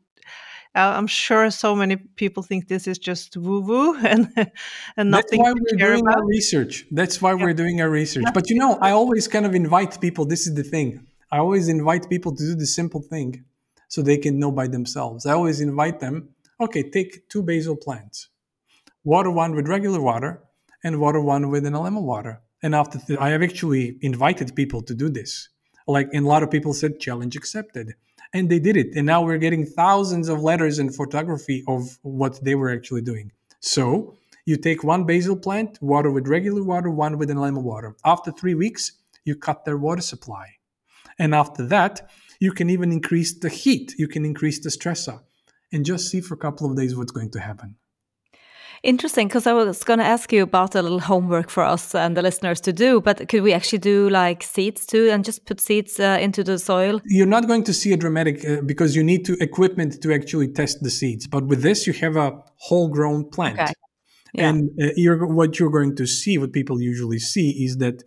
I'm sure so many people think this is just woo-woo and nothing.
That's why we're doing our research. That's why we're doing our research. But I always kind of invite people. This is the thing. I always invite people to do the simple thing so they can know by themselves. I always invite them, okay, take 2 basil plants. Water one with regular water and water one with Analemma water. And after I have actually invited people to do this. And a lot of people said, challenge accepted. And they did it. And now we're getting thousands of letters and photography of what they were actually doing. So you take 1 basil plant, water with regular water, 1 with Analemma water. After 3 weeks, you cut their water supply. And after that, you can even increase the heat. You can increase the stressor. And just see for a couple of days what's going to happen.
Interesting, because I was going to ask you about a little homework for us and the listeners to do, but could we actually do like seeds too and just put seeds into the soil?
You're not going to see a dramatic, because you need equipment to actually test the seeds. But with this, you have a whole-grown plant. Okay. Yeah. And what you're going to see, what people usually see, is that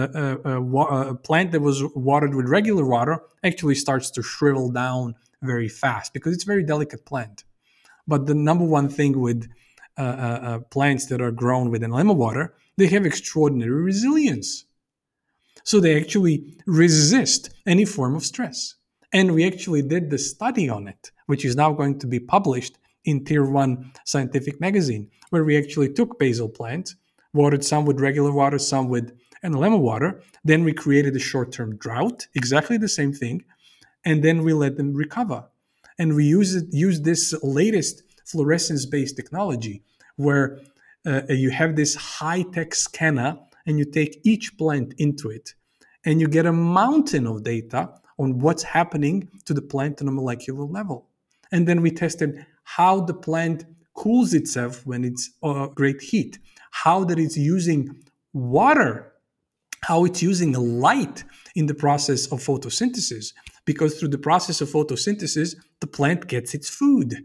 a plant that was watered with regular water actually starts to shrivel down very fast, because it's a very delicate plant. But the number one thing with plants that are grown with Analemma water, they have extraordinary resilience. So they actually resist any form of stress. And we actually did the study on it, which is now going to be published in Tier 1 scientific magazine, where we actually took basil plants, watered some with regular water, some with Analemma water. Then we created a short-term drought, exactly the same thing. And then we let them recover. And we use this latest fluorescence-based technology, where you have this high-tech scanner and you take each plant into it and you get a mountain of data on what's happening to the plant on a molecular level. And then we tested how the plant cools itself when it's great heat, how that it's using water, how it's using light in the process of photosynthesis, because through the process of photosynthesis, the plant gets its food.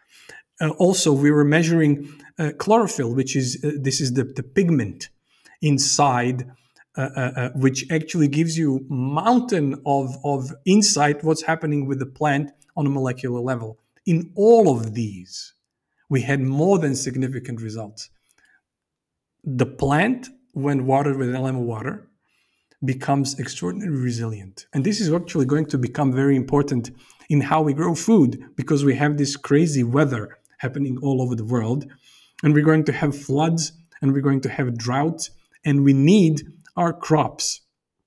Also, we were measuring chlorophyll, which is this is the pigment inside, which actually gives you mountain of insight what's happening with the plant on a molecular level. In all of these, we had more than significant results. The plant, when watered with LMO water, becomes extraordinarily resilient. And this is actually going to become very important in how we grow food, because we have this crazy weather happening all over the world, and we're going to have floods, and we're going to have droughts, and we need our crops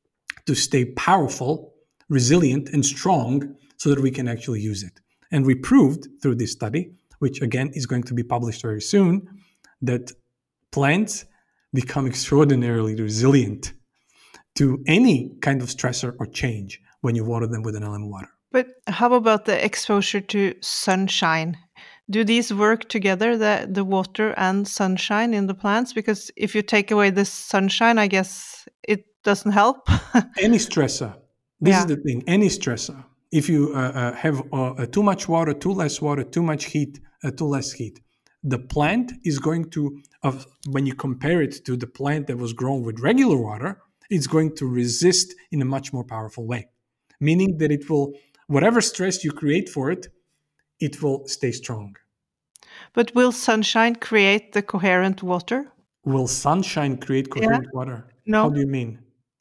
to stay powerful, resilient, and strong so that we can actually use it. And we proved through this study, which again is going to be published very soon, that plants become extraordinarily resilient to any kind of stressor or change when you water them with an LMO water.
But how about the exposure to sunshine? Do these work together, the water and sunshine in the plants? Because if you take away the sunshine, I guess it doesn't help.
Any stressor. This is the thing. Any stressor. If you have too much water, too less water, too much heat, too less heat, the plant is going to, when you compare it to the plant that was grown with regular water, it's going to resist in a much more powerful way. Meaning that it will, whatever stress you create for it, it will stay strong.
But will sunshine create the coherent water?
Will sunshine create coherent water?
No.
How do you mean?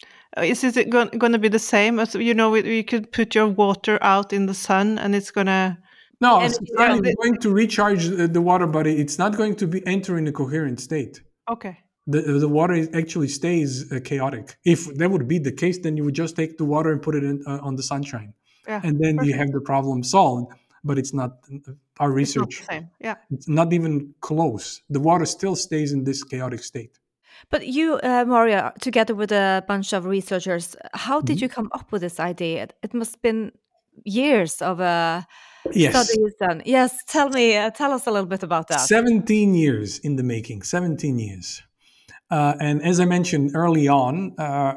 Is it going to be the same? As, you could put your water out in the sun and it's going to...
No, it's going to recharge the water, but it's not going to be entering a coherent state.
Okay.
The water actually stays chaotic. If that would be the case, then you would just take the water and put it on the sunshine.
Yeah,
and then you have the problem solved. But it's not our research.
It's not the same. Yeah.
It's not even close. The water still stays in this chaotic state.
But you, Mario, together with a bunch of researchers, how did you come up with this idea? It must have been years of studies done. Yes, tell us a little bit about that.
17 years in the making, 17 years. And as I mentioned early on,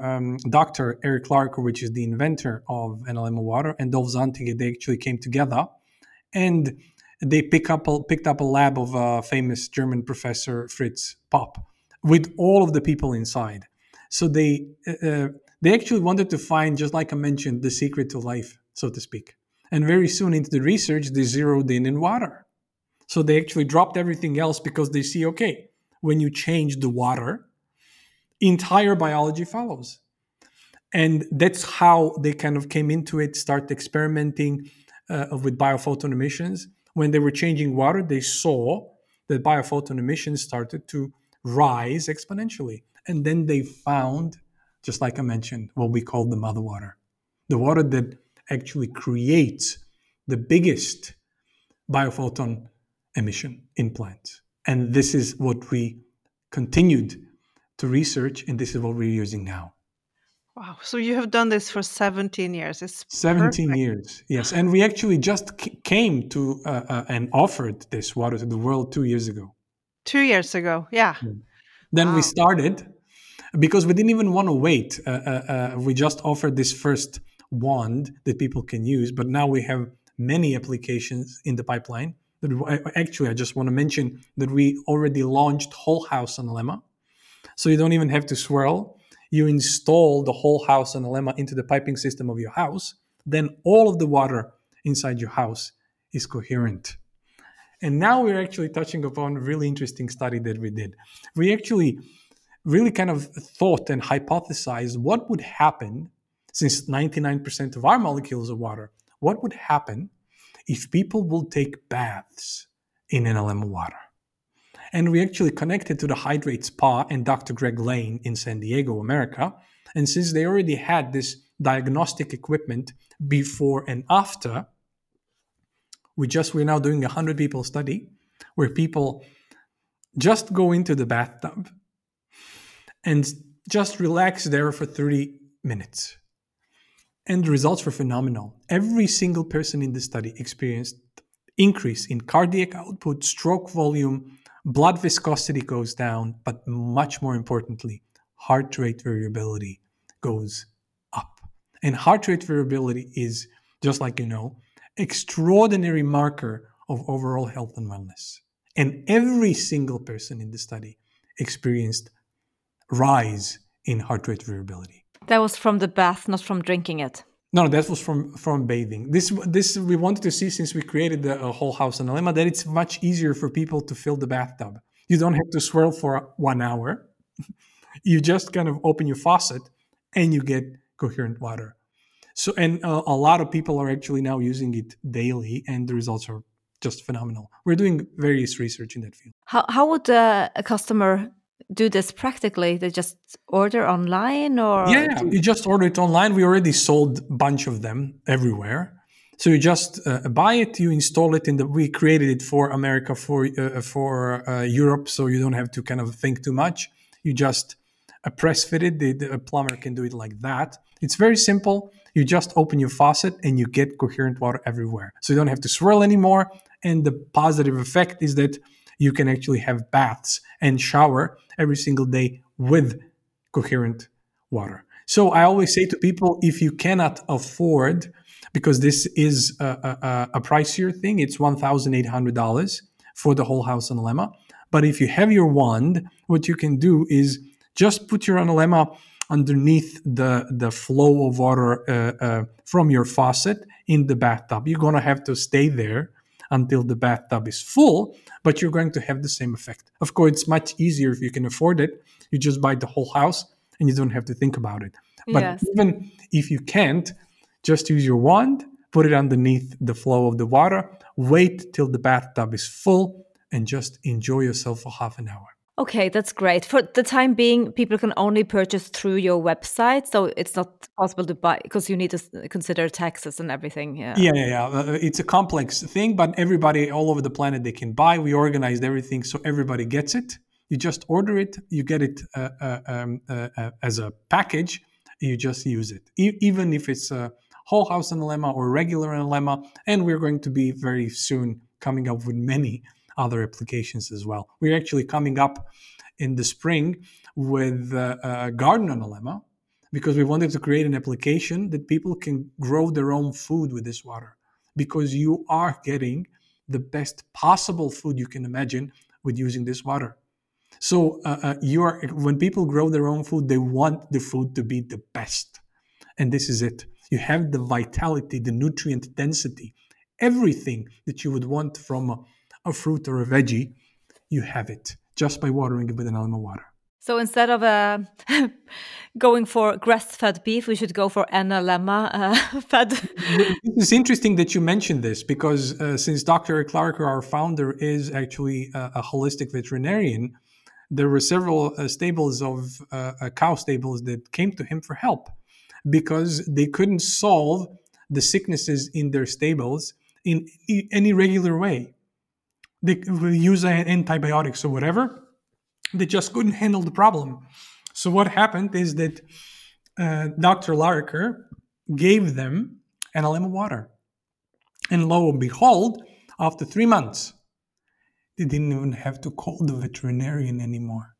Dr. Eric Larker, which is the inventor of NLMO water, and Dolf Zantige, they actually came together, and they picked up a lab of famous German professor Fritz Popp with all of the people inside. So they actually wanted to find, just like I mentioned, the secret to life, so to speak. And very soon into the research, they zeroed in water. So they actually dropped everything else because they see, okay, when you change the water, entire biology follows. And that's how they kind of came into it, start experimenting with biophoton emissions. When they were changing water, they saw that biophoton emissions started to rise exponentially. And then they found, just like I mentioned, what we call the mother water. The water that actually creates the biggest biophoton emission in plants. And this is what we continued to research, and this is what we're using now.
Wow. So you have done this for 17 years. It's
17
perfect.
years, yes. And we actually just came to and offered this water to the world 2 years ago.
2 years ago, yeah.
Then we started, because we didn't even want to wait. We just offered this first wand that people can use, but now we have many applications in the pipeline. Actually, I just want to mention that we already launched Whole House Analemma. So you don't even have to swirl. You install the Whole House Analemma into the piping system of your house. Then all of the water inside your house is coherent. And now we're actually touching upon a really interesting study that we did. We actually really kind of thought and hypothesized what would happen, since 99% of our molecules are water, what would happen if people will take baths in NLMO water. And we actually connected to the Hydrate Spa and Dr. Greg Lane in San Diego, America. And since they already had this diagnostic equipment before and after, we're now doing a 100 people study where people just go into the bathtub and just relax there for 30 minutes. And the results were phenomenal. Every single person in the study experienced increase in cardiac output, stroke volume, blood viscosity goes down, but much more importantly, heart rate variability goes up. And heart rate variability is, just like you know, extraordinary marker of overall health and wellness. And every single person in the study experienced rise in heart rate variability.
That was from the bath, not from drinking it.
No, that was from bathing. This we wanted to see, since we created the whole house analemma, that it's much easier for people to fill the bathtub. You don't have to swirl for 1 hour. You just kind of open your faucet and you get coherent water. So, and a lot of people are actually now using it daily, and the results are just phenomenal. We're doing various research in that field.
How would a customer do this practically? They just order online, or?
Yeah, you just order it online. We already sold a bunch of them everywhere. So you just buy it, you install it we created it for America, for Europe, so you don't have to kind of think too much. You just press fit it. The plumber can do it like that. It's very simple. You just open your faucet and you get coherent water everywhere. So you don't have to swirl anymore. And the positive effect is that you can actually have baths and shower every single day with coherent water. So I always say to people, if you cannot afford, because this is a pricier thing, it's $1,800 for the whole house analemma. But if you have your wand, what you can do is just put your analemma underneath the flow of water from your faucet in the bathtub. You're going to have to stay there until the bathtub is full, but you're going to have the same effect. Of course, it's much easier if you can afford it. You just buy the whole house and you don't have to think about it. But even if you can't, just use your wand, put it underneath the flow of the water, wait till the bathtub is full, and just enjoy yourself for half an hour.
Okay, that's great. For the time being, people can only purchase through your website, so it's not possible to buy, because you need to consider taxes and everything. Yeah.
It's a complex thing, but everybody all over the planet, they can buy. We organized everything so everybody gets it. You just order it, you get it as a package, you just use it. Even if it's a whole house analemma or regular analemma, and we're going to be very soon coming up with many other applications as well. We're actually coming up in the spring with garden analemma, because we wanted to create an application that people can grow their own food with this water, because you are getting the best possible food you can imagine with using this water. So when people grow their own food, they want the food to be the best. And this is it. You have the vitality, the nutrient density, everything that you would want from a fruit or a veggie, you have it just by watering it with analemma water.
So instead of going for grass-fed beef, we should go for analemma fed.
It's interesting that you mentioned this, because since Dr. Eric Larker, our founder, is actually a holistic veterinarian, there were several stables of cow stables that came to him for help, because they couldn't solve the sicknesses in their stables in any regular way. They use antibiotics or whatever. They just couldn't handle the problem. So what happened is that Dr. Larker gave them analemma water. And lo and behold, after 3 months, they didn't even have to call the veterinarian anymore.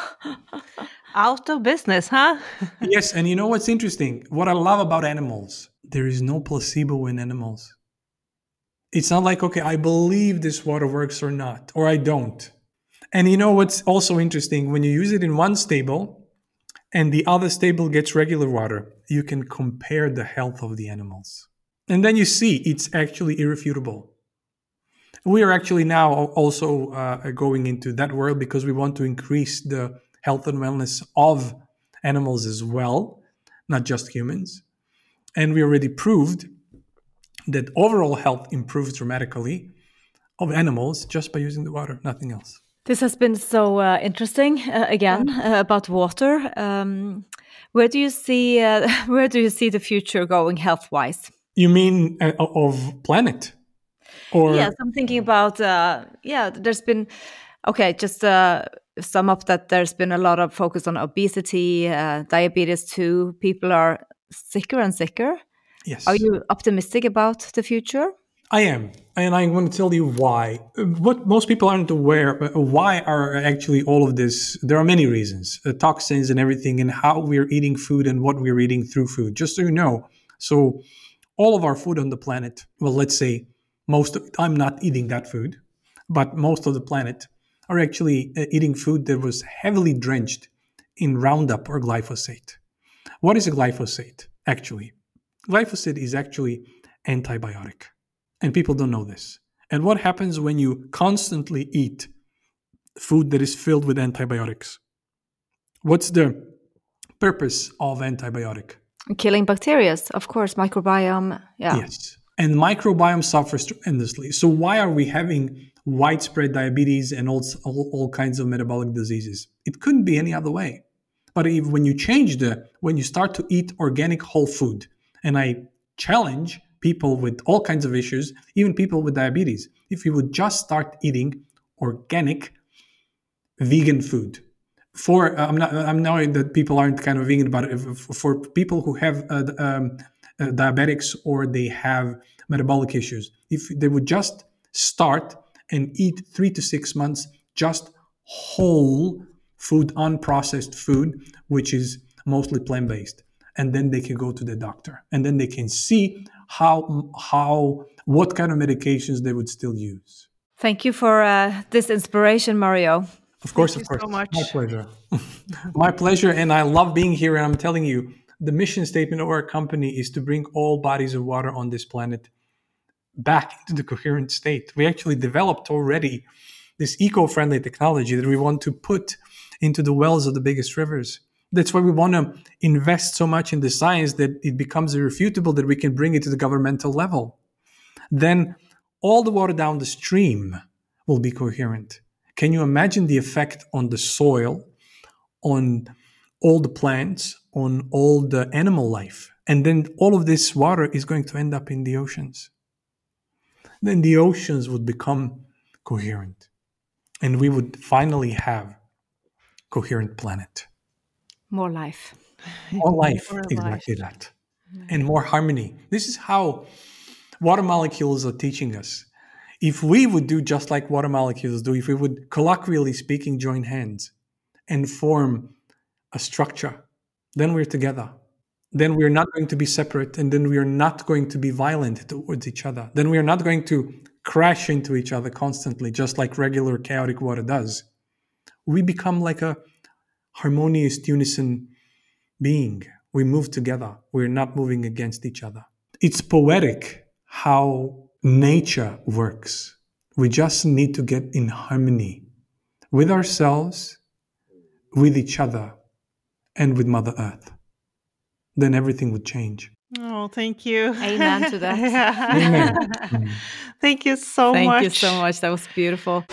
Out of business, huh?
Yes, and you know what's interesting? What I love about animals, there is no placebo in animals. It's not like, okay, I believe this water works or not, or I don't. And you know what's also interesting? When you use it in one stable and the other stable gets regular water, you can compare the health of the animals. And then you see it's actually irrefutable. We are actually now also going into that world, because we want to increase the health and wellness of animals as well, not just humans. And we already proved that overall health improves dramatically of animals just by using the water, nothing else.
This has been so interesting. About water. Where do you see the future going health-wise?
You mean of planet? Or
yes, I'm thinking about. There's been Okay, just sum up that there's been a lot of focus on obesity, diabetes too. People are sicker and sicker.
Yes.
Are you optimistic about the future?
I am, and I'm going to tell you why. What most people aren't aware, why are actually all of this? There are many reasons, toxins and everything, and how we're eating food and what we're eating through food. Just so you know, so all of our food on the planet, well, let's say I'm not eating that food, but most of the planet are actually eating food that was heavily drenched in Roundup or glyphosate. What is a glyphosate, actually? Glyphosate is actually antibiotic. And people don't know this. And what happens when you constantly eat food that is filled with antibiotics? What's the purpose of antibiotic?
Killing bacteria, of course, microbiome. Yeah.
Yes. And microbiome suffers tremendously. So why are we having widespread diabetes and all kinds of metabolic diseases? It couldn't be any other way. But when you start to eat organic whole food, and I challenge people with all kinds of issues, even people with diabetes, if you would just start eating organic vegan food. I'm knowing that people aren't kind of vegan, but for people who have diabetics or they have metabolic issues, if they would just start and eat 3 to 6 months just whole food, unprocessed food, which is mostly plant-based, and then they can go to the doctor, and then they can see what kind of medications they would still use.
Thank you for this inspiration, Mario.
Of course.
So much.
My pleasure. My pleasure, and I love being here. And I'm telling you, the mission statement of our company is to bring all bodies of water on this planet back into the coherent state. We actually developed already this eco-friendly technology that we want to put into the wells of the biggest rivers. That's why we want to invest so much in the science that it becomes irrefutable, that we can bring it to the governmental level. Then all the water down the stream will be coherent. Can you imagine the effect on the soil, on all the plants, on all the animal life? And then all of this water is going to end up in the oceans. Then the oceans would become coherent. And we would finally have coherent planet.
More life.
More life, exactly that. And more harmony. This is how water molecules are teaching us. If we would do just like water molecules do, if we would, colloquially speaking, join hands and form a structure, then we're together. Then we're not going to be separate, and then we are not going to be violent towards each other. Then we are not going to crash into each other constantly, just like regular chaotic water does. We become like a harmonious unison being. We move together. We're not moving against each other. It's poetic how nature works. We just need to get in harmony with ourselves, with each other, and with Mother Earth. Then everything would change.
Oh, thank you.
Amen to that.
Amen.
Thank you so much.
Thank you so much. That was beautiful.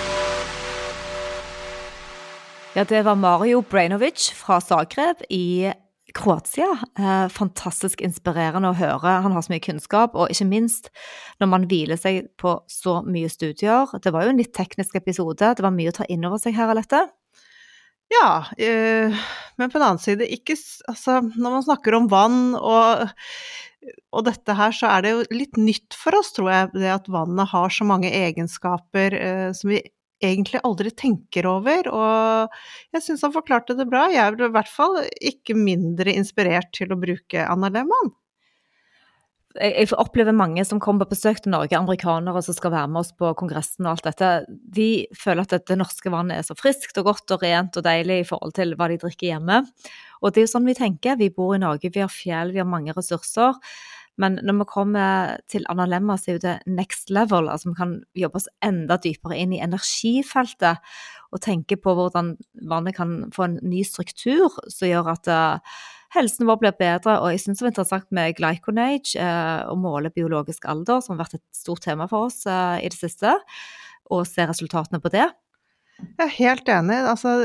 Ja, det var Mario Brainovic fra Zagreb i Kroatia. Fantastisk inspirerende å høre. Han har så mye kunnskap, og ikke minst når man hviler seg på så mye studier. Det var jo en litt teknisk episode. Det var mye å ta inn over seg her, Alette.
Ja, men på den annen side, når man snakker om vann og dette her, så er det jo litt nytt for oss, tror jeg, det at vannet har så mange egenskaper som vi egentlig aldri tenker over, og jeg synes han forklarte det bra. Jeg ble i hvert fall ikke mindre inspirert til å bruke Analemma.
Jeg opplever mange som kommer på besøk til Norge, amerikanere som skal være med oss på kongressen og alt dette, de føler at det norske vannet er så friskt og godt og rent og deilig i forhold til hva de drikker hjemme. Og det er jo sånn vi tenker, vi bor i Norge, vi har fjell, vi har mange ressurser, men når vi kommer til Analemma så er det next level, altså vi kan jobbe oss enda dypere inn i energifeltet og tenke på hvordan vannet kan få en ny struktur som gjør at helsen vår blir bedre, og jeg synes det var interessant med glyconage og måle biologisk alder, som har vært et stort tema for oss i det siste, og se resultatene på det.
Jeg er helt enig,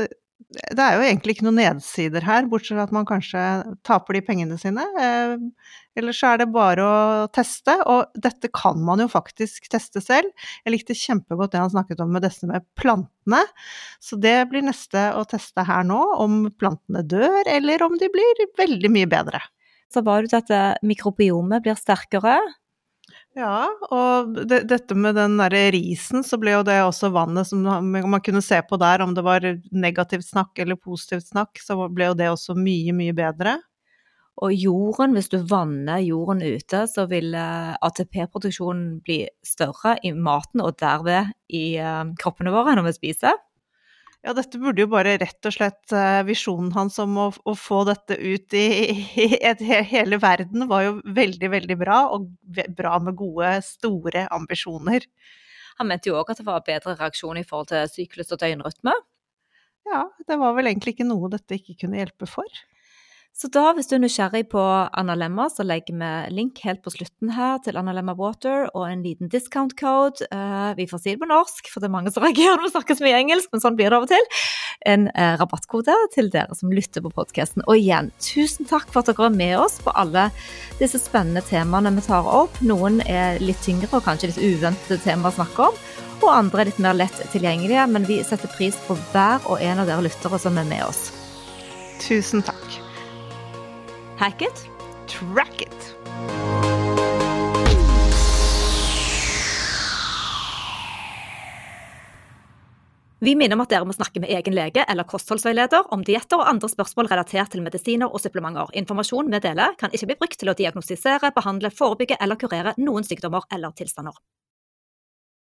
Det jo egentlig ikke noen nedsider her, bortsett fra at man kanskje taper de pengene sine. Eller så det bare å teste, og dette kan man jo faktisk teste selv. Jeg likte kjempegodt det han snakket om med dette med plantene, så det blir neste å teste her nå, om plantene dør, eller om de blir veldig mye bedre.
Så var det at mikrobiomet blir sterkere.
Ja, og dette med den der risen, så ble jo det også vannet som man kunne se på der, om det var negativt snakk eller positivt snakk, så ble jo det også mye, mye bedre.
Og jorden, hvis du vanner jorden ute, så vil ATP-produksjonen bli større i maten og derved i kroppene våre når vi spiser.
Ja, dette burde jo bare rett og slett visjonen hans om å få dette ut i hele verden var jo veldig, veldig bra, og bra med gode, store ambisjoner.
Han mente jo også at det var bedre reaksjon i forhold til syklus og døgnrytme.
Ja, det var vel egentlig ikke noe dette ikke kunne hjelpe for.
Så da, hvis du nysgjerrig på Analemma, så legger vi link helt på slutten her til Analemma Water og en liten discount code. Vi får si det på norsk, for det mange som reagerer når vi snakker så mye engelsk, men sånn blir det av og til. En rabattkode til dere som lytter på podcasten. Og igjen, tusen takk for at dere med oss på alle disse spennende temaene vi tar opp. Noen litt tyngre og kanskje litt uventede temaer å snakke om, og andre litt mer lett tilgjengelige, men vi setter pris på hver og en av dere lyttere som med oss.
Tusen takk.
Hack it.
Track it.
Vi minner om at dere må snakke med egen lege eller kostholdsveileder om dietter og andre spørsmål relatert til medisiner og supplementer. Informasjon vi deler kan ikke bli brukt til å diagnostisere, behandle, forebygge eller kurere noen sykdommer eller tilstander.